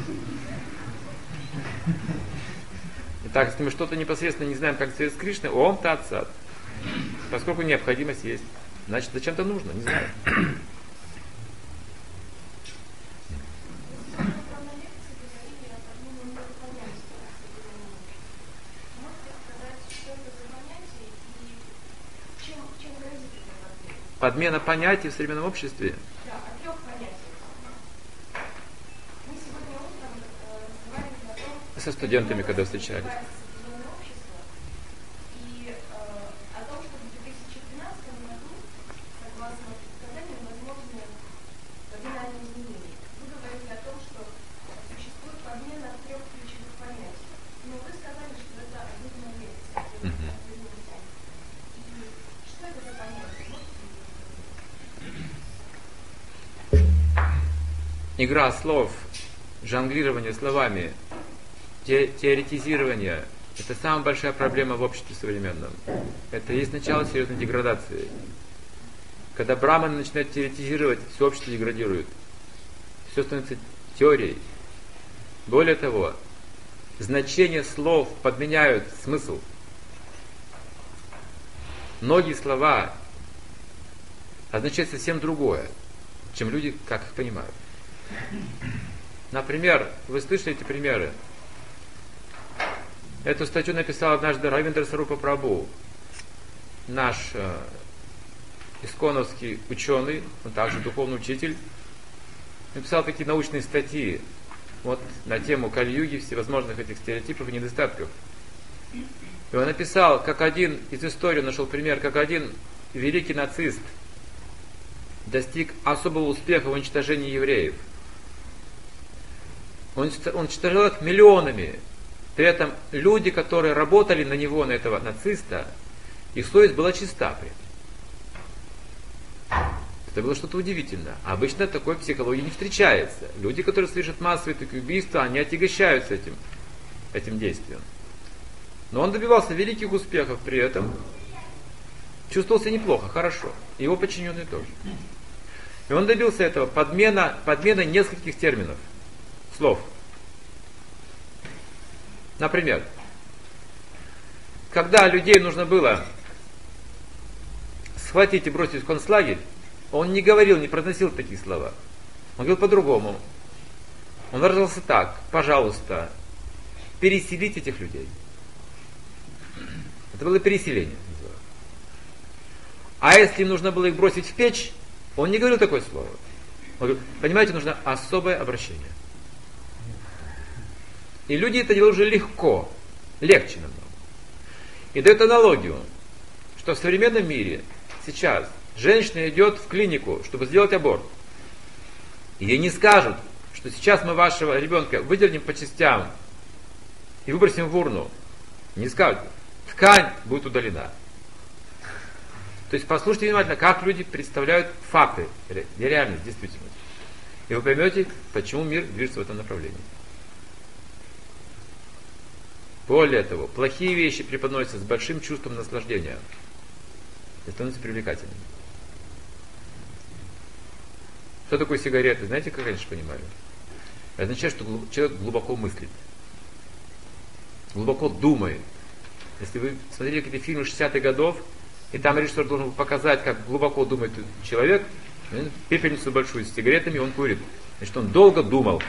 A: Итак, если мы что-то непосредственно не знаем, как связать с Кришной, Ом Татса. Поскольку необходимость есть. Значит, зачем-то нужно, не знаю. Подмена понятий в современном обществе.
K: Да, о 3 понятиях. Мы сегодня утром разговаривали о том,
A: Со студентами, когда встречались.
K: И о том, что в 2013 году, согласно предсказаниям, возможны кардинальные изменения. Вы говорите о том, что существует подмена 3 ключевых понятий. Но вы сказали, что это отдельная лекция. И что это за понятие?
A: Игра слов, жонглирование словами, теоретизирование – это самая большая проблема в обществе современном. Это и есть начало серьезной деградации. Когда браманы начинают теоретизировать, все общество деградирует. Все становится теорией. Более того, значение слов подменяют смысл. Многие слова означают совсем другое, чем люди как их понимают. Например, вы слышали эти примеры? Эту статью написал однажды Равиндра Сарупа Прабху, наш исконовский ученый, он также духовный учитель, написал такие научные статьи вот, на тему Кали-юги, всевозможных этих стереотипов и недостатков. И он написал, как один из истории, нашел пример, как один великий нацист достиг особого успеха в уничтожении евреев. Он уничтожал их миллионами. При этом люди, которые работали на него, на этого нациста, их совесть была чиста при этом. Это было что-то удивительное. Обычно такой психологии не встречается. Люди, которые совершат массовые такие убийства, они отягощаются этим действием. Но он добивался великих успехов при этом. Чувствовал себя неплохо, хорошо. И его подчиненные тоже. И он добился этого подмена нескольких терминов. Слов. Например, когда людей нужно было схватить и бросить в концлагерь, он не говорил, не произносил такие слова. Он говорил по-другому. Он выражался так: пожалуйста, переселить этих людей. Это было переселение. А если им нужно было их бросить в печь, он не говорил такое слово. Он говорил, понимаете, нужно особое обращение. И люди это делают уже легко, легче намного. И дает аналогию, что в современном мире сейчас женщина идет в клинику, чтобы сделать аборт. И ей не скажут, что сейчас мы вашего ребенка выдернем по частям и выбросим в урну. Не скажут. Ткань будет удалена. То есть послушайте внимательно, как люди представляют факты, реальность, действительность. И вы поймете, почему мир движется в этом направлении. Более того, плохие вещи преподносятся с большим чувством наслаждения и становятся привлекательными. Что такое сигареты? Знаете, как раньше понимали? Это означает, что человек глубоко мыслит, глубоко думает. Если вы смотрели какие-то фильмы 60-х годов, и там режиссер должен был показать, как глубоко думает человек, пепельницу большую с сигаретами он курит. Значит, он долго думал.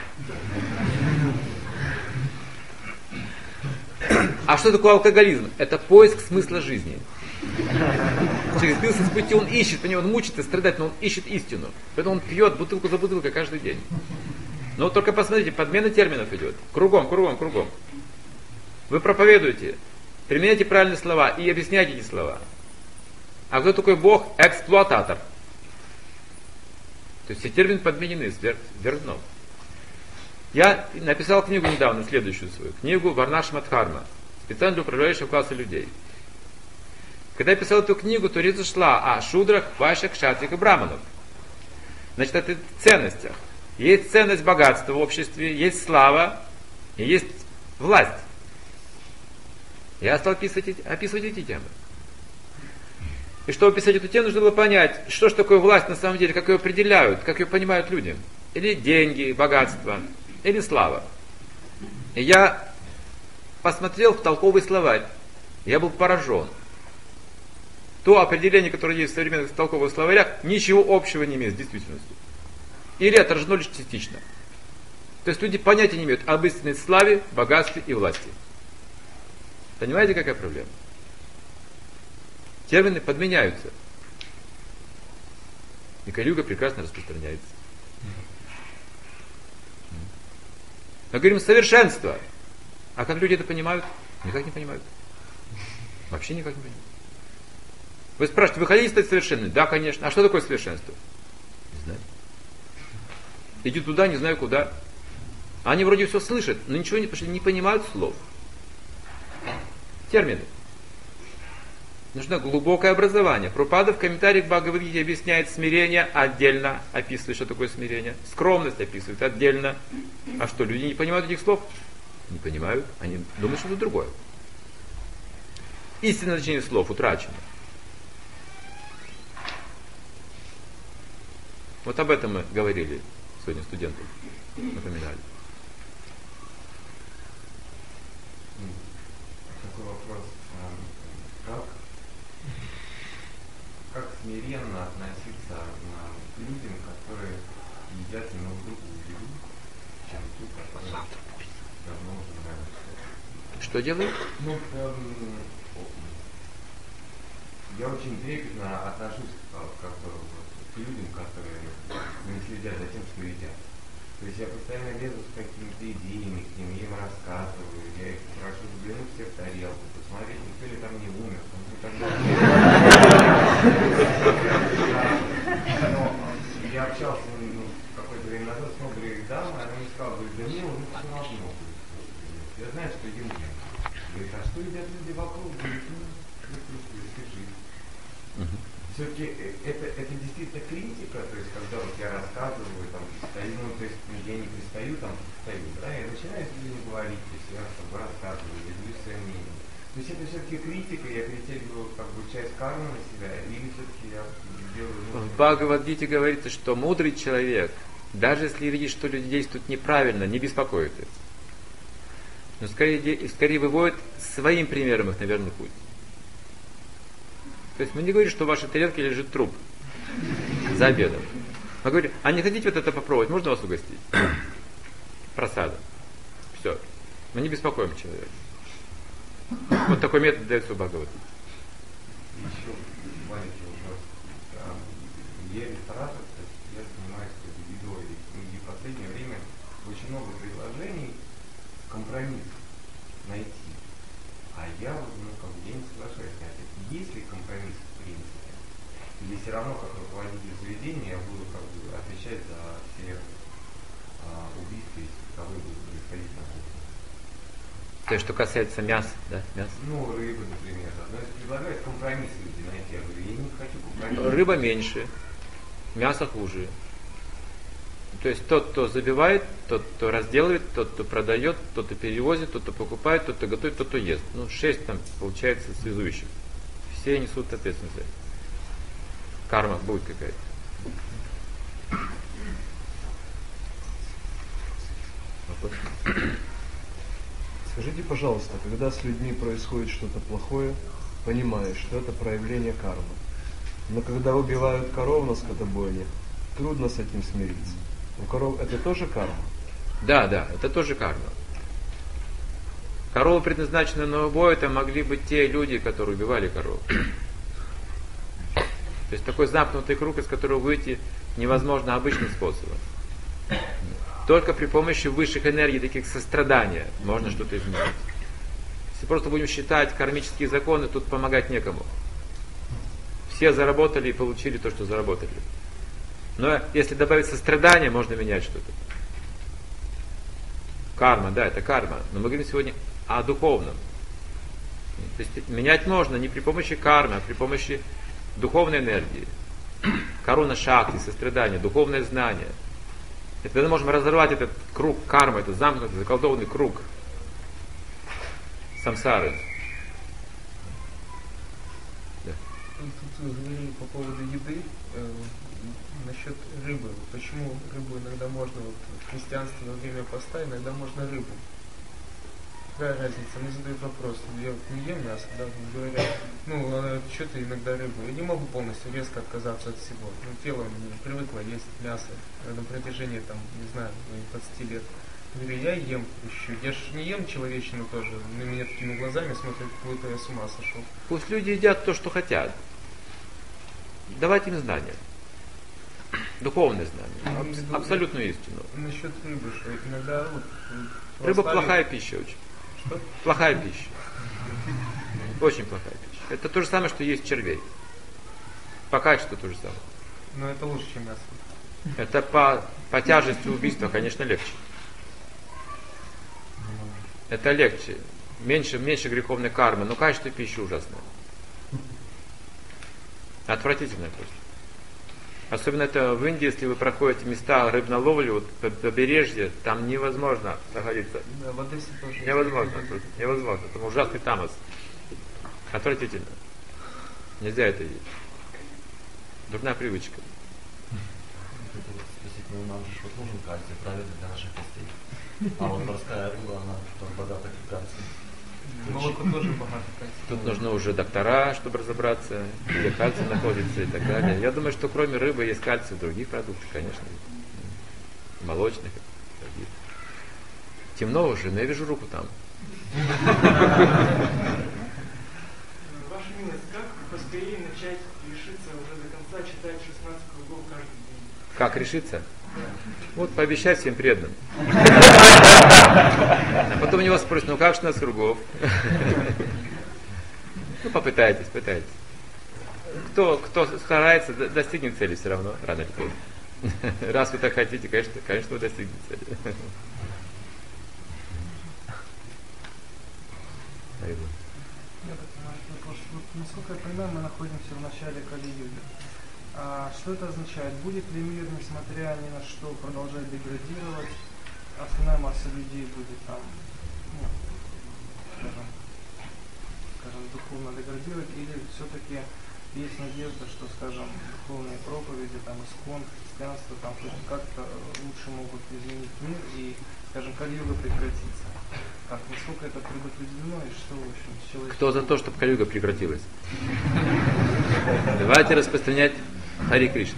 A: А что такое алкоголизм? Это поиск смысла жизни. Человек сбился с пути, он ищет, он мучится, страдает, но он ищет истину. Поэтому он пьет бутылку за бутылкой каждый день. Но вот только посмотрите, подмена терминов идет. Кругом. Вы проповедуете, применяйте правильные слова и объясняйте эти слова. А кто такой Бог? Эксплуататор. То есть все термины подменены сверх дном. Я написал книгу недавно, следующую свою. Книгу Варнашма Дхарма. Специально для управляющего класса людей. Когда я писал эту книгу, то речь шла о шудрах, вайшах, кшатрих и браманов. Значит, это в ценностях. Есть ценность богатства в обществе, есть слава и есть власть. Я стал описывать эти темы. И чтобы описать эту тему, нужно было понять, что же такое власть на самом деле, как ее определяют, как ее понимают люди. Или деньги, богатство, или слава. И я посмотрел в толковый словарь. Я был поражен. То определение, которое есть в современных толковых словарях, ничего общего не имеет с действительностью. Или отражено лишь частично. То есть люди понятия не имеют об истинной славе, богатстве и власти. Понимаете, какая проблема? Термины подменяются. И калюга прекрасно распространяется. Мы говорим совершенство. А как люди это понимают? Никак не понимают. Вообще никак не понимают. Вы спрашиваете, вы хотите стать совершенным? Да, конечно. А что такое совершенство? Не знаю. Иди туда, не знаю куда. Они вроде все слышат, но ничего не, потому что не понимают слов. Термины. Нужно глубокое образование. Прабхупада в комментариях к Бхагавад-гите объясняет смирение отдельно, описывает, что такое смирение. Скромность описывает отдельно. А что, люди не понимают этих слов? Не понимают. Они думают, что это другое. Истинное значение слов утрачено. Вот об этом мы говорили сегодня студентам. Напоминали.
H: Такой вопрос. Как смиренно относиться к людям, которые едят немного другую еду, чем ту, которая давно уже нравится?
A: Что делают?
H: Ну, я очень трепетно отношусь к людям, которые не следят за тем, что едят. То есть я постоянно лезу с какими-то идеями к ним, я им рассказываю, я их прошу заглянуть все в тарелку, посмотреть, никто ли там не умер, и так далее. Но я общался какое-то время назад с многой дамой, она мне сказала, говорит, да мне уже все равно. Я знаю, что ем. Говорит, а что едят люди вокруг? Говорит, скажи. Все-таки это действительно критика, то есть когда вот я рассказываю, там, стою, ну, то есть я не пристаю, там, стою, да, я начинаю с людьми говорить, то есть я как бы рассказываю, я делюсь своим мнением. То есть это все-таки критика, я притягиваю как бы часть кармы на себя, или все-таки я делаю...
A: В Бхагавад-гите говорится, что мудрый человек, даже если видит, что люди действуют неправильно, не беспокоит их. Но скорее выводит своим примером их на верный путь. То есть мы не говорим, что в вашей тарелке лежит труп за обедом. Мы говорим, а не хотите вот это попробовать, можно вас угостить? Просада. Все. Мы не беспокоим человека. Вот такой метод дается у Бхагавад-гите.
H: Еще маленький вопрос. Я ресторатор, то есть я занимаюсь едой, и в последнее время очень много предложений компромисс найти. А я не соглашаюсь на это. Есть ли компромисс в принципе? Или все равно, как руководитель заведения, я буду как бы отвечать за все убийства, если таковые будут происходить на кухне?
A: То есть, что касается мяса, да? Мясо.
H: Ну, рыба, например. Но если предлагают компромисс люди найти, я говорю, я не хочу компромисс.
A: Рыба меньше, мясо хуже. То есть тот, кто забивает, тот, кто разделывает, тот, кто продает, тот, кто перевозит, тот, кто покупает, тот, кто готовит, тот, кто ест. Ну, 6 там получается связующих. Все несут ответственность. Карма будет какая-то.
H: Скажите, пожалуйста, когда с людьми происходит что-то плохое, понимаешь, что это проявление кармы. Но когда убивают коров на скотобойне, трудно с этим смириться. У коров это тоже карма?
A: Да, это тоже карма. Коровы, предназначенные на убой, это могли быть те люди, которые убивали коров. То есть такой замкнутый круг, из которого выйти невозможно обычным способом. Только при помощи высших энергий, таких сострадания, можно что-то изменить. Если просто будем считать кармические законы, тут помогать некому. Все заработали и получили то, что заработали. Но если добавить сострадание, можно менять что-то. Карма, да, это карма. Но мы говорим сегодня о духовном. То есть менять можно не при помощи кармы, а при помощи духовной энергии. Каруна шакти, сострадание, духовное знание. И тогда мы можем разорвать этот круг кармы, этот замкнутый, заколдованный круг самсары.
C: Да. Тут говорили по поводу еды, насчет рыбы. Почему рыбу иногда можно, вот, в христианстве во время поста иногда можно рыбу? Какая разница? Мне задают вопрос. Я вот не ем мясо, да, говорят, что ты иногда рыбу. Я не могу полностью резко отказаться от всего. Тело у меня привыкло есть мясо на протяжении, не знаю, 20 лет. Говорю, я ем пищу. Я ж не ем человечину тоже. На меня такими глазами смотрят, как будто я с ума сошел.
A: Пусть люди едят то, что хотят. Давайте им знания. Духовное знание. Абсолютную истину.
C: Насчет рыбы, что иногда...
A: Рыба плохая пища очень.
C: Что?
A: Плохая пища. Очень плохая пища. Это то же самое, что есть червей. По качеству то же самое.
C: Но это лучше, чем мясо.
A: Это по тяжести убийства, конечно, легче. Это легче. Меньше греховной кармы, но качество пищи ужасное. Отвратительное просто. Особенно это в Индии, если вы проходите места рыбной вот побережье, там невозможно находиться.
C: Да, в Одессе тоже.
A: Невозможно. Там ужасный тамос. Отвратительно. Нельзя это есть. Дурная привычка.
L: Хотел нам же нужен кальций, правильно, для наших костей. А вот морская рыба, она тоже богата кальцием.
C: Молоко тоже богато кальцием.
A: Тут нужны уже доктора, чтобы разобраться, где кальций находится и так далее. Я думаю, что кроме рыбы есть кальций в других продуктах, конечно. Молочных. Темно уже, но я вижу руку там.
M: Ваша милость, как поскорее начать решиться уже до конца читать 16 кругов каждый день?
A: Как решиться? Вот пообещай всем преданным. А потом у него спросят, ну как 16 кругов? Ну попытайтесь. Кто старается, достигнет цели все равно, рано или поздно. Раз вы так хотите, конечно вы достигнете цели.
C: Я так понимаю, вопрос. Насколько я понимаю, мы находимся в начале Кали-юги. Что это означает? Будет ли мир, несмотря ни на что, продолжать деградировать? Основная масса людей будет там, скажем, духовно деградировать? Или все-таки есть надежда, что, скажем, духовные проповеди, искон, христианство, хоть как-то лучше могут изменить мир и, скажем, Кали-юга прекратится? Насколько это предопределено и что, в общем, человек...
A: Кто за то, чтобы Кали-юга прекратилась? Давайте распространять Хари Кришна.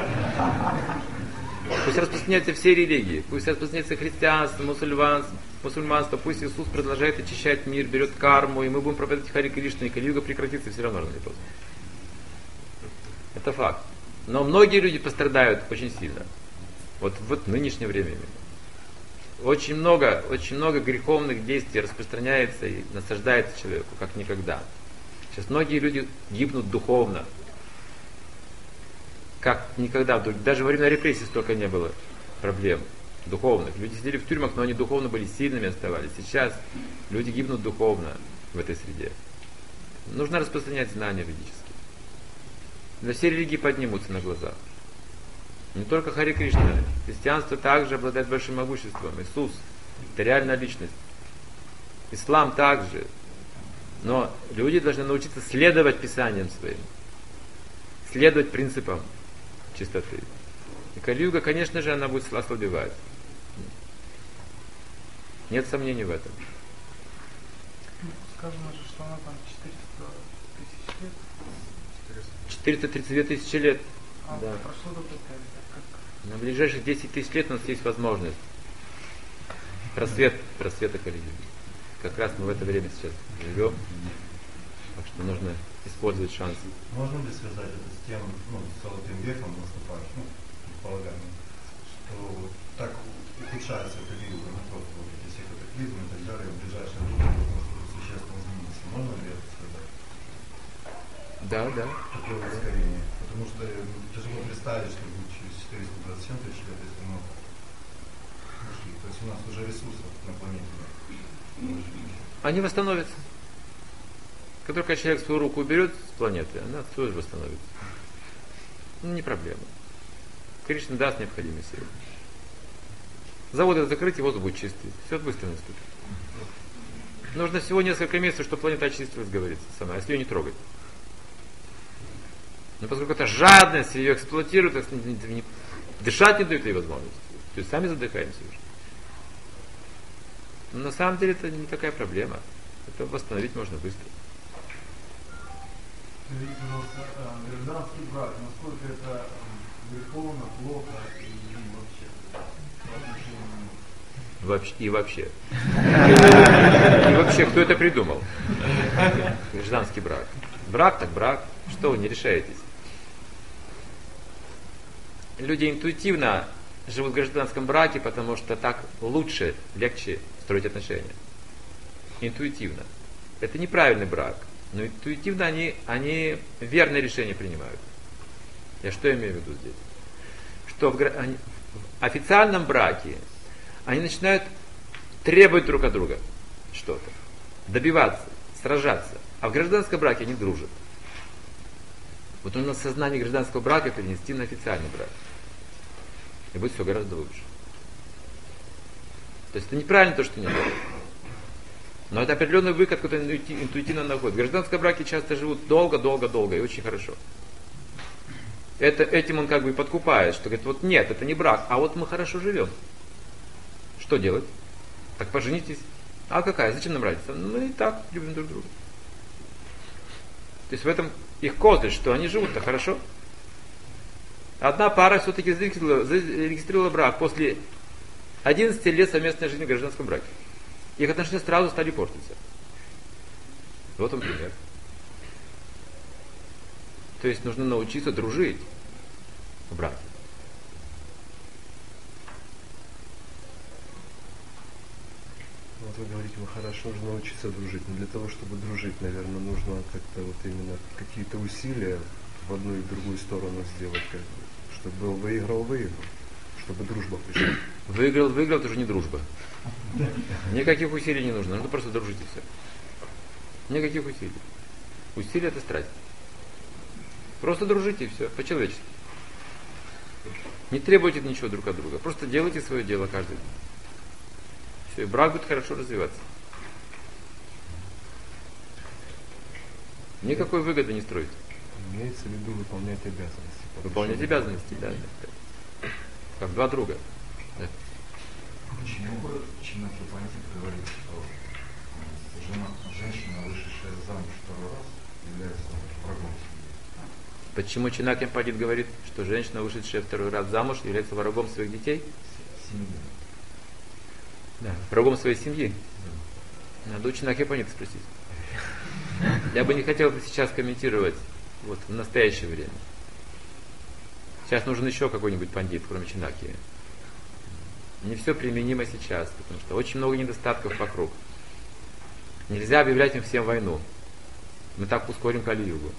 A: Пусть распространяются все религии, пусть распространяется христианство, мусульманство, пусть Иисус продолжает очищать мир, берет карму, и мы будем проповедовать Хари Кришна, и Кали-юга прекратится все равно рано или поздно. Это факт. Но многие люди пострадают очень сильно. Вот в нынешнее время именно. Очень много греховных действий распространяется и насаждается человеку, как никогда. Сейчас многие люди гибнут духовно, как никогда. Даже во время репрессий столько не было проблем духовных. Люди сидели в тюрьмах, но они духовно были сильными, оставались. Сейчас люди гибнут духовно в этой среде. Нужно распространять знания ведические. Но все религии поднимутся на глазах. Не только Хари Кришна. Христианство также обладает большим могуществом. Иисус – это реальная личность. Ислам также. Но люди должны научиться следовать Писаниям своим. Следовать принципам чистоты. И Кали-юга, конечно же, она будет ослабевать. Нет сомнений в этом.
C: Сказано же, что она там
A: 432 тысячи лет. Да.
C: Прошло до такая.
A: На ближайших 10 тысяч лет у нас есть возможность просвета Кали-юги. Как раз мы в это время сейчас живем. Так что нужно использовать шансы.
I: Можно ли связать это с тем, с золотым веком наступающим, предполагаем, что так ухудшается Кали-юга, просто эти все катаклизмы и так далее, в ближайшее время может существенно измениться. Можно ли это связать?
A: Да.
I: Такое ускорение. Потому что тяжело представить, что будет через 427 тысяч лет, если мы ушли. То есть у нас уже ресурсов на планете нет.
A: Они восстановятся. Как только человек свою руку уберет с планеты, она тоже восстановится. Ну, не проблема. Кришна даст необходимые силы. Заводы закрыть, и воздух будет чистый. Все быстро наступит. Нужно всего несколько месяцев, чтобы планета очистилась, говорится, сама, если ее не трогать. Но поскольку это жадность, ее эксплуатируют, дышать не дают ей возможности. То есть сами задыхаемся уже. Но на самом деле это не такая проблема. Это восстановить можно быстро.
I: Скажите, пожалуйста, гражданский брак, насколько это греховно, плохо и вообще?
A: И вообще. И вообще, кто это придумал? Гражданский брак. Брак так брак. Что вы не решаетесь? Люди интуитивно живут в гражданском браке, потому что так лучше, легче строить отношения. Интуитивно. Это неправильный брак. Но интуитивно они верное решение принимают. Я что имею в виду здесь? Что в официальном браке они начинают требовать друг от друга что-то, добиваться, сражаться. А в гражданском браке они дружат. Вот нужно сознание гражданского брака перенести на официальный брак. И будет все гораздо лучше. То есть это неправильно то, что не делают. Но это определенный выход, который интуитивно находит. В гражданском браке часто живут долго и очень хорошо. Этим он как бы и подкупает, что говорит, вот нет, это не брак, а вот мы хорошо живем. Что делать? Так поженитесь. А какая? Зачем нам разница? Мы и так любим друг друга. То есть в этом их козырь, что они живут-то хорошо. Одна пара все-таки зарегистрировала брак после 11 лет совместной жизни в гражданском браке. Их отношения сразу стали портиться. Вот он пример. То есть нужно научиться дружить в браке.
N: Вот вы говорите, хорошо, нужно научиться дружить. Но для того, чтобы дружить, наверное, нужно как-то вот именно какие-то усилия в одну и в другую сторону сделать, как бы, чтобы был выиграл, чтобы дружба пришла.
A: Выиграл, это уже не дружба. Никаких усилий не нужно просто дружить и все. Никаких усилий. Усилия это страсть. Просто дружите и все, по-человечески. Не требуйте ничего друг от друга. Просто делайте свое дело каждый день. Все, и брак будет хорошо развиваться. Никакой выгоды не строить.
N: Имеется в виду выполнять обязанности.
A: Выполнять обязанности, да. Как два друга. Да.
J: Почему Чинаки Пандит говорит, что женщина, вышедшая замуж второй раз, является врагом семьи?
A: Почему Чинаки Пандит говорит, что женщина, вышедшая второй раз замуж, является врагом своих детей?
J: Семьи.
A: Да, врагом своей семьи. Надо у Чинаки Пандита спросить. Я бы не хотел сейчас комментировать вот, в настоящее время. Сейчас нужен еще какой-нибудь пандит, кроме Чинаки. Не все применимо сейчас, потому что очень много недостатков вокруг. Нельзя объявлять им всем войну. Мы так ускорим Кали-югу.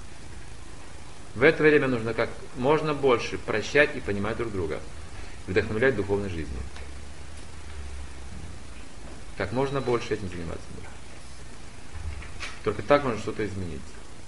A: В это время нужно как можно больше прощать и понимать друг друга. Вдохновлять духовной жизнью. Как можно больше этим заниматься. Только так можно что-то изменить.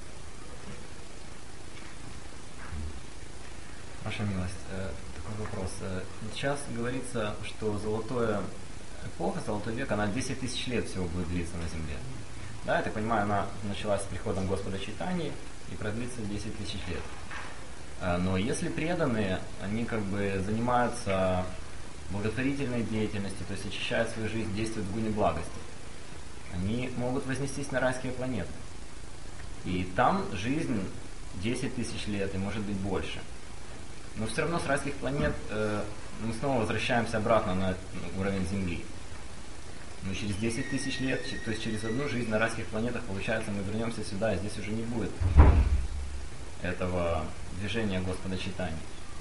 L: Ваша милость, такой вопрос. Сейчас говорится, что золотая эпоха, золотой век, она 10 тысяч лет всего будет длиться на Земле. Да, я так понимаю, она началась с приходом Господа Чайтаньи и продлится 10 тысяч лет. Но если преданные, они как бы занимаются благотворительной деятельностью, то есть очищают свою жизнь, действуют в гуне благости, они могут вознестись на райские планеты. И там жизнь 10 тысяч лет, и может быть больше. Но все равно с райских планет мы снова возвращаемся обратно на уровень Земли. Но через 10 тысяч лет, то есть через одну жизнь на райских планетах, получается, мы вернемся сюда, и здесь уже не будет этого движения Господа Чайтаньи.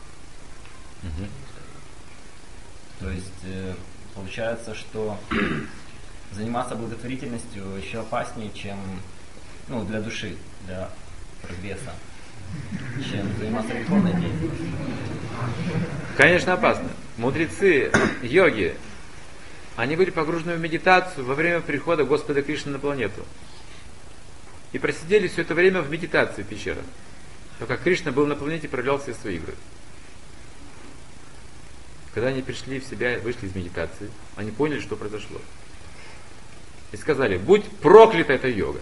L: То есть получается, что заниматься благотворительностью еще опаснее, чем для души, для прогресса, чем заниматься духовной деятельностью.
A: Конечно, опасно. Мудрецы, йоги, они были погружены в медитацию во время прихода Господа Кришны на планету. И просидели все это время в медитации в пещерах. Пока Кришна был на планете и проявлял все свои игры. Когда они пришли в себя, вышли из медитации, они поняли, что произошло. И сказали: будь проклята эта йога.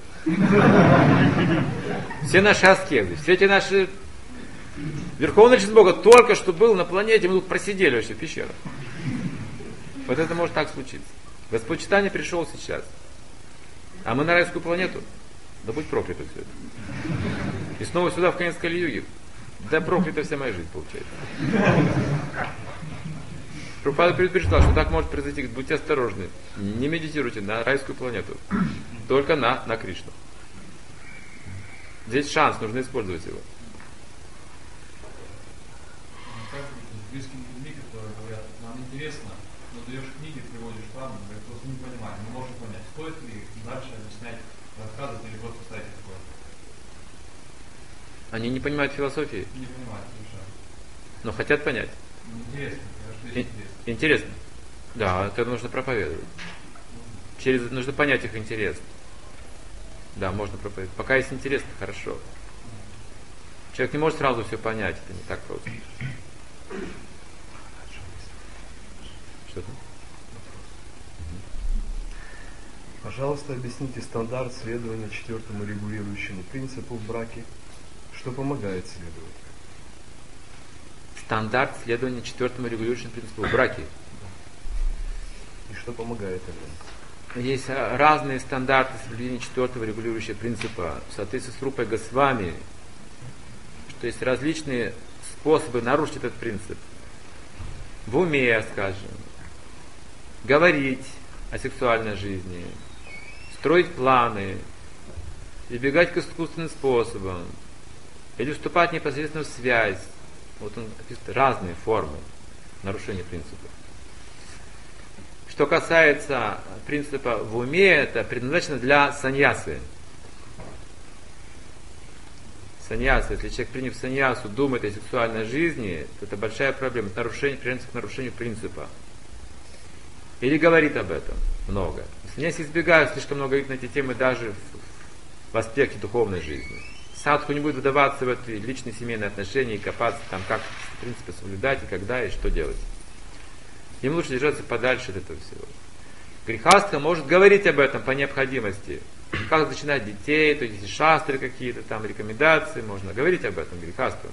A: Все наши аскезы, все эти наши... Верховный Личность Бога только что был на планете, мы тут просидели вообще в пещерах. Вот это может так случиться. Господь Чайтанья пришел сейчас. А мы на райскую планету. Да будь проклято все это. И снова сюда, в конец Кали-юги. Да проклята вся моя жизнь получается. Прабхупада предупреждал, что так может произойти. Будьте осторожны. Не медитируйте на райскую планету. Только на Кришну. Здесь шанс, нужно использовать его.
J: С близкими людьми, которые говорят, нам интересно, но даешь книги, приводишь к вам, говорят, просто не понимаем, мы можем понять, стоит ли дальше объяснять, рассказывать или просто ставить такое.
A: Они не понимают философии.
J: Не понимают совершенно.
A: Но хотят понять.
J: Интересно, что есть интересно.
A: Интересно. Да, это нужно проповедовать. Нужно понять их интерес. Да, можно проповедовать. Пока есть интерес, то хорошо. Человек не может сразу все понять, это не так просто. Что там?
N: Пожалуйста, объясните стандарт следования 4-му регулирующему принципу в браке. Что помогает следовать?
A: Стандарт следования 4-му регулирующему принципу в браке.
N: И что помогает этому?
A: Есть разные стандарты соблюдения 4-го регулирующего принципа в соответствии с Рупой Госвами, что есть различные способы нарушить этот принцип. В уме, скажем, говорить о сексуальной жизни, строить планы, прибегать к искусственным способам, или вступать непосредственно в связь. Вот он описывает разные формы нарушения принципа. Что касается принципа в уме, это предназначено для саньясы. Саньяса, если человек, приняв саньясу, думает о сексуальной жизни, то это большая проблема, это приводит к нарушению принципа. Или говорит об этом много. Саньяси избегают слишком много говорить на эти темы даже в аспекте духовной жизни. Садху не будет вдаваться в эти личные семейные отношения и копаться там, как в принципе соблюдать и когда и что делать. Им лучше держаться подальше от этого всего. Грехастха может говорить об этом по необходимости. Как зачинать детей, то есть шастры какие-то, там рекомендации, можно говорить об этом грехастхам.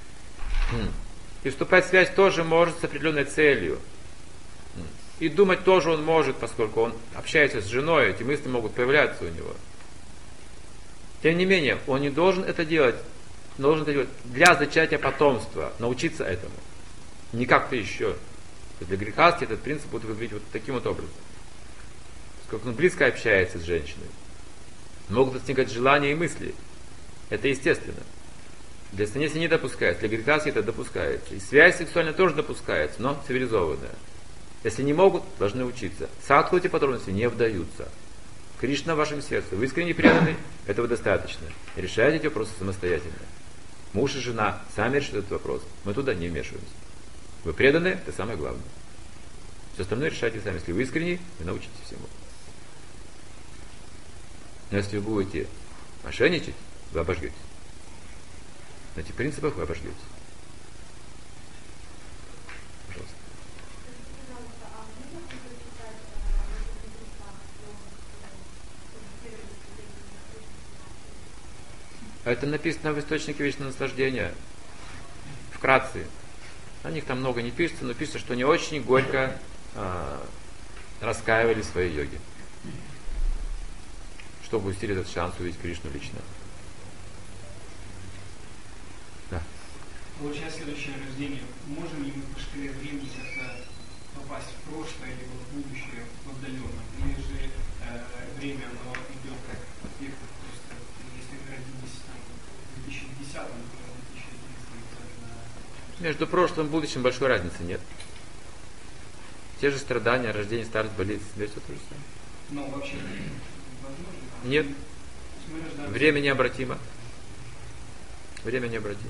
A: И вступать в связь тоже может с определенной целью. И думать тоже он может, поскольку он общается с женой, эти мысли могут появляться у него. Тем не менее, он не должен это делать, должен это делать для зачатия потомства, научиться этому. Не как-то еще. Для грехастхи этот принцип будет выглядеть вот таким вот образом. Поскольку он близко общается с женщиной, могут возникать желания и мысли. Это естественно. Для саньяси не допускается, для грехастхи это допускается. И связь сексуальная тоже допускается, но цивилизованная. Если не могут, должны учиться. Садху эти подробности не вдаются. Кришна в вашем сердце. Вы искренне преданы, этого достаточно. Решайте эти вопросы самостоятельно. Муж и жена сами решат этот вопрос. Мы туда не вмешиваемся. Вы преданы, это самое главное. Все остальное решайте сами. Если вы искренне, вы научитесь всему. Но если вы будете мошенничать, вы обожгетесь. На этих принципах вы обожгетесь. Пожалуйста. Это написано в источнике вечного наслаждения. Вкратце. О них там много не пишется, но пишется, что они очень горько раскаивали в своей йоге. Чтобы упустили этот шанс увидеть Кришну лично. Да.
G: Получая следующее рождение, можем ли мы по шкале времени как-то попасть в прошлое или в будущее в отдаленном? Или же время оно идет как век, просто если мы родились в 2010, то в 2011
A: Между прошлым и будущим большой разницы нет. Те же страдания, рождение, старость, болезнь, смерть, все то же самое.
G: Но вообще возможно?
A: Нет. Время необратимо. Время необратимо.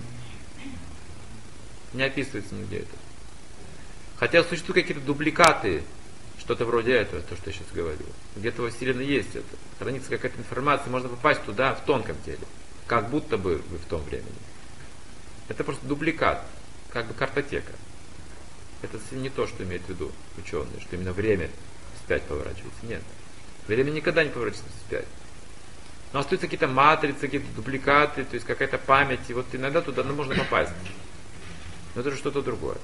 A: Не описывается нигде это. Хотя существуют какие-то дубликаты, Что-то вроде этого, то, что я сейчас говорю. Где-то во Вселенной есть это. Хранится какая-то информация, можно попасть туда в тонком теле. Как будто бы вы в том времени. Это просто дубликат, как бы картотека. Это не то, что имеет в виду ученые, что именно время вспять поворачивается. Нет. Время никогда не поворачивается вспять. Но остаются какие-то матрицы, какие-то дубликаты, то есть какая-то память. И вот иногда туда можно попасть. Но это же что-то другое.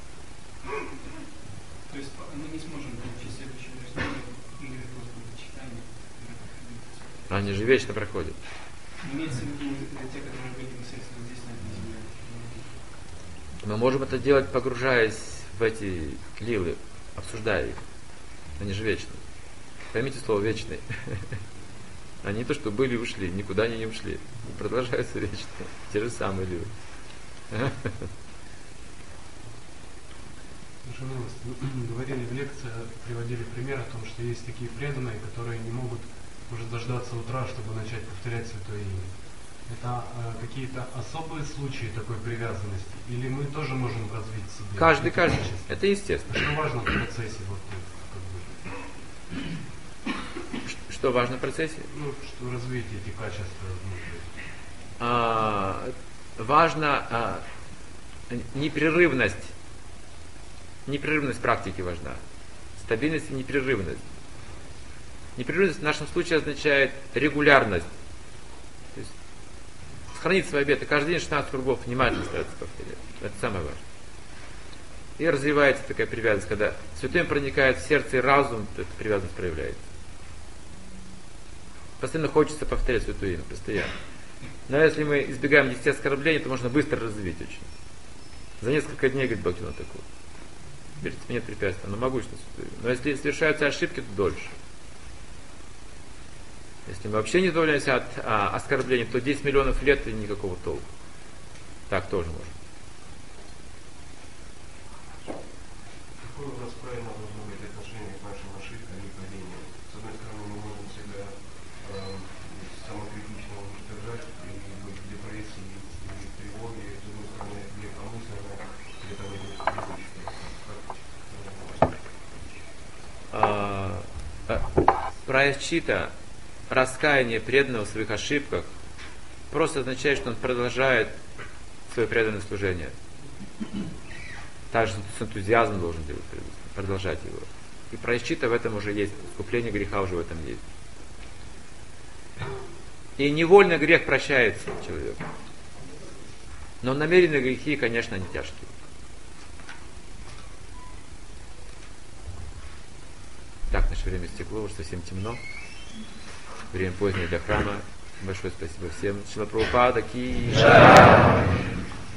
G: То есть мы не сможем получить следующую жизнь или читание.
A: Они же вечно проходят.
G: Имеется в виду те, которые были непосредственно здесь на этой земле.
A: Мы можем это делать, погружаясь в эти лилы, обсуждая их. Они же вечные. Поймите слово вечный. Они не то, что были и ушли, никуда они не ушли. Продолжаются вечно. Те же самые лилы.
O: Ваша милость, вы говорили в лекции, приводили пример о том, что есть такие преданные, которые не могут уже дождаться утра, чтобы начать повторять Святое Имя. Это какие-то особые случаи такой привязанности? Или мы тоже можем развить в себе?
A: Каждый. Это естественно.
O: Что важно в процессе?
A: Что важно в процессе?
O: Ну, что развить эти качества внутри.
A: Важно непрерывность. Непрерывность практики важна. Стабильность и непрерывность. Непрерывность в нашем случае означает регулярность. То есть сохранить свои обеты. Каждый день 16 кругов внимательно стараться повторять. Это самое важное. И развивается такая привязанность, когда святым проникает в сердце и разум, то эта привязанность проявляется. Постоянно хочется повторять Святое Имя, постоянно. Но если мы избегаем 10 оскорблений, то можно быстро развить очень. За несколько дней, говорит Бхактивинода Тхакур. Перед этим нет препятствий, но могущество Святое Имя. Но если совершаются ошибки, то дольше. Если мы вообще не избавляемся от оскорблений, то 10 миллионов лет и никакого толку. Так тоже можно.
N: Какое у нас правильно должно быть отношение к нашим ошибкам и падениям? С одной стороны, мы можем себя самокритично уничтожать и быть в депрессии и тревоге, с другой стороны, это легкомысленно, это будет
A: Праяшчита, раскаяние преданного в своих ошибках просто означает, что он продолжает свое преданное служение. Также с энтузиазмом должен делать, продолжать его. И праяшчита в этом уже есть, искупление греха уже в этом есть. И невольно грех прощается человеку. Но намеренные грехи, конечно, они тяжкие. Так, наше время стекло, уже совсем темно. Время позднее для храма. Большое спасибо всем. Шрила Прабхупада ки.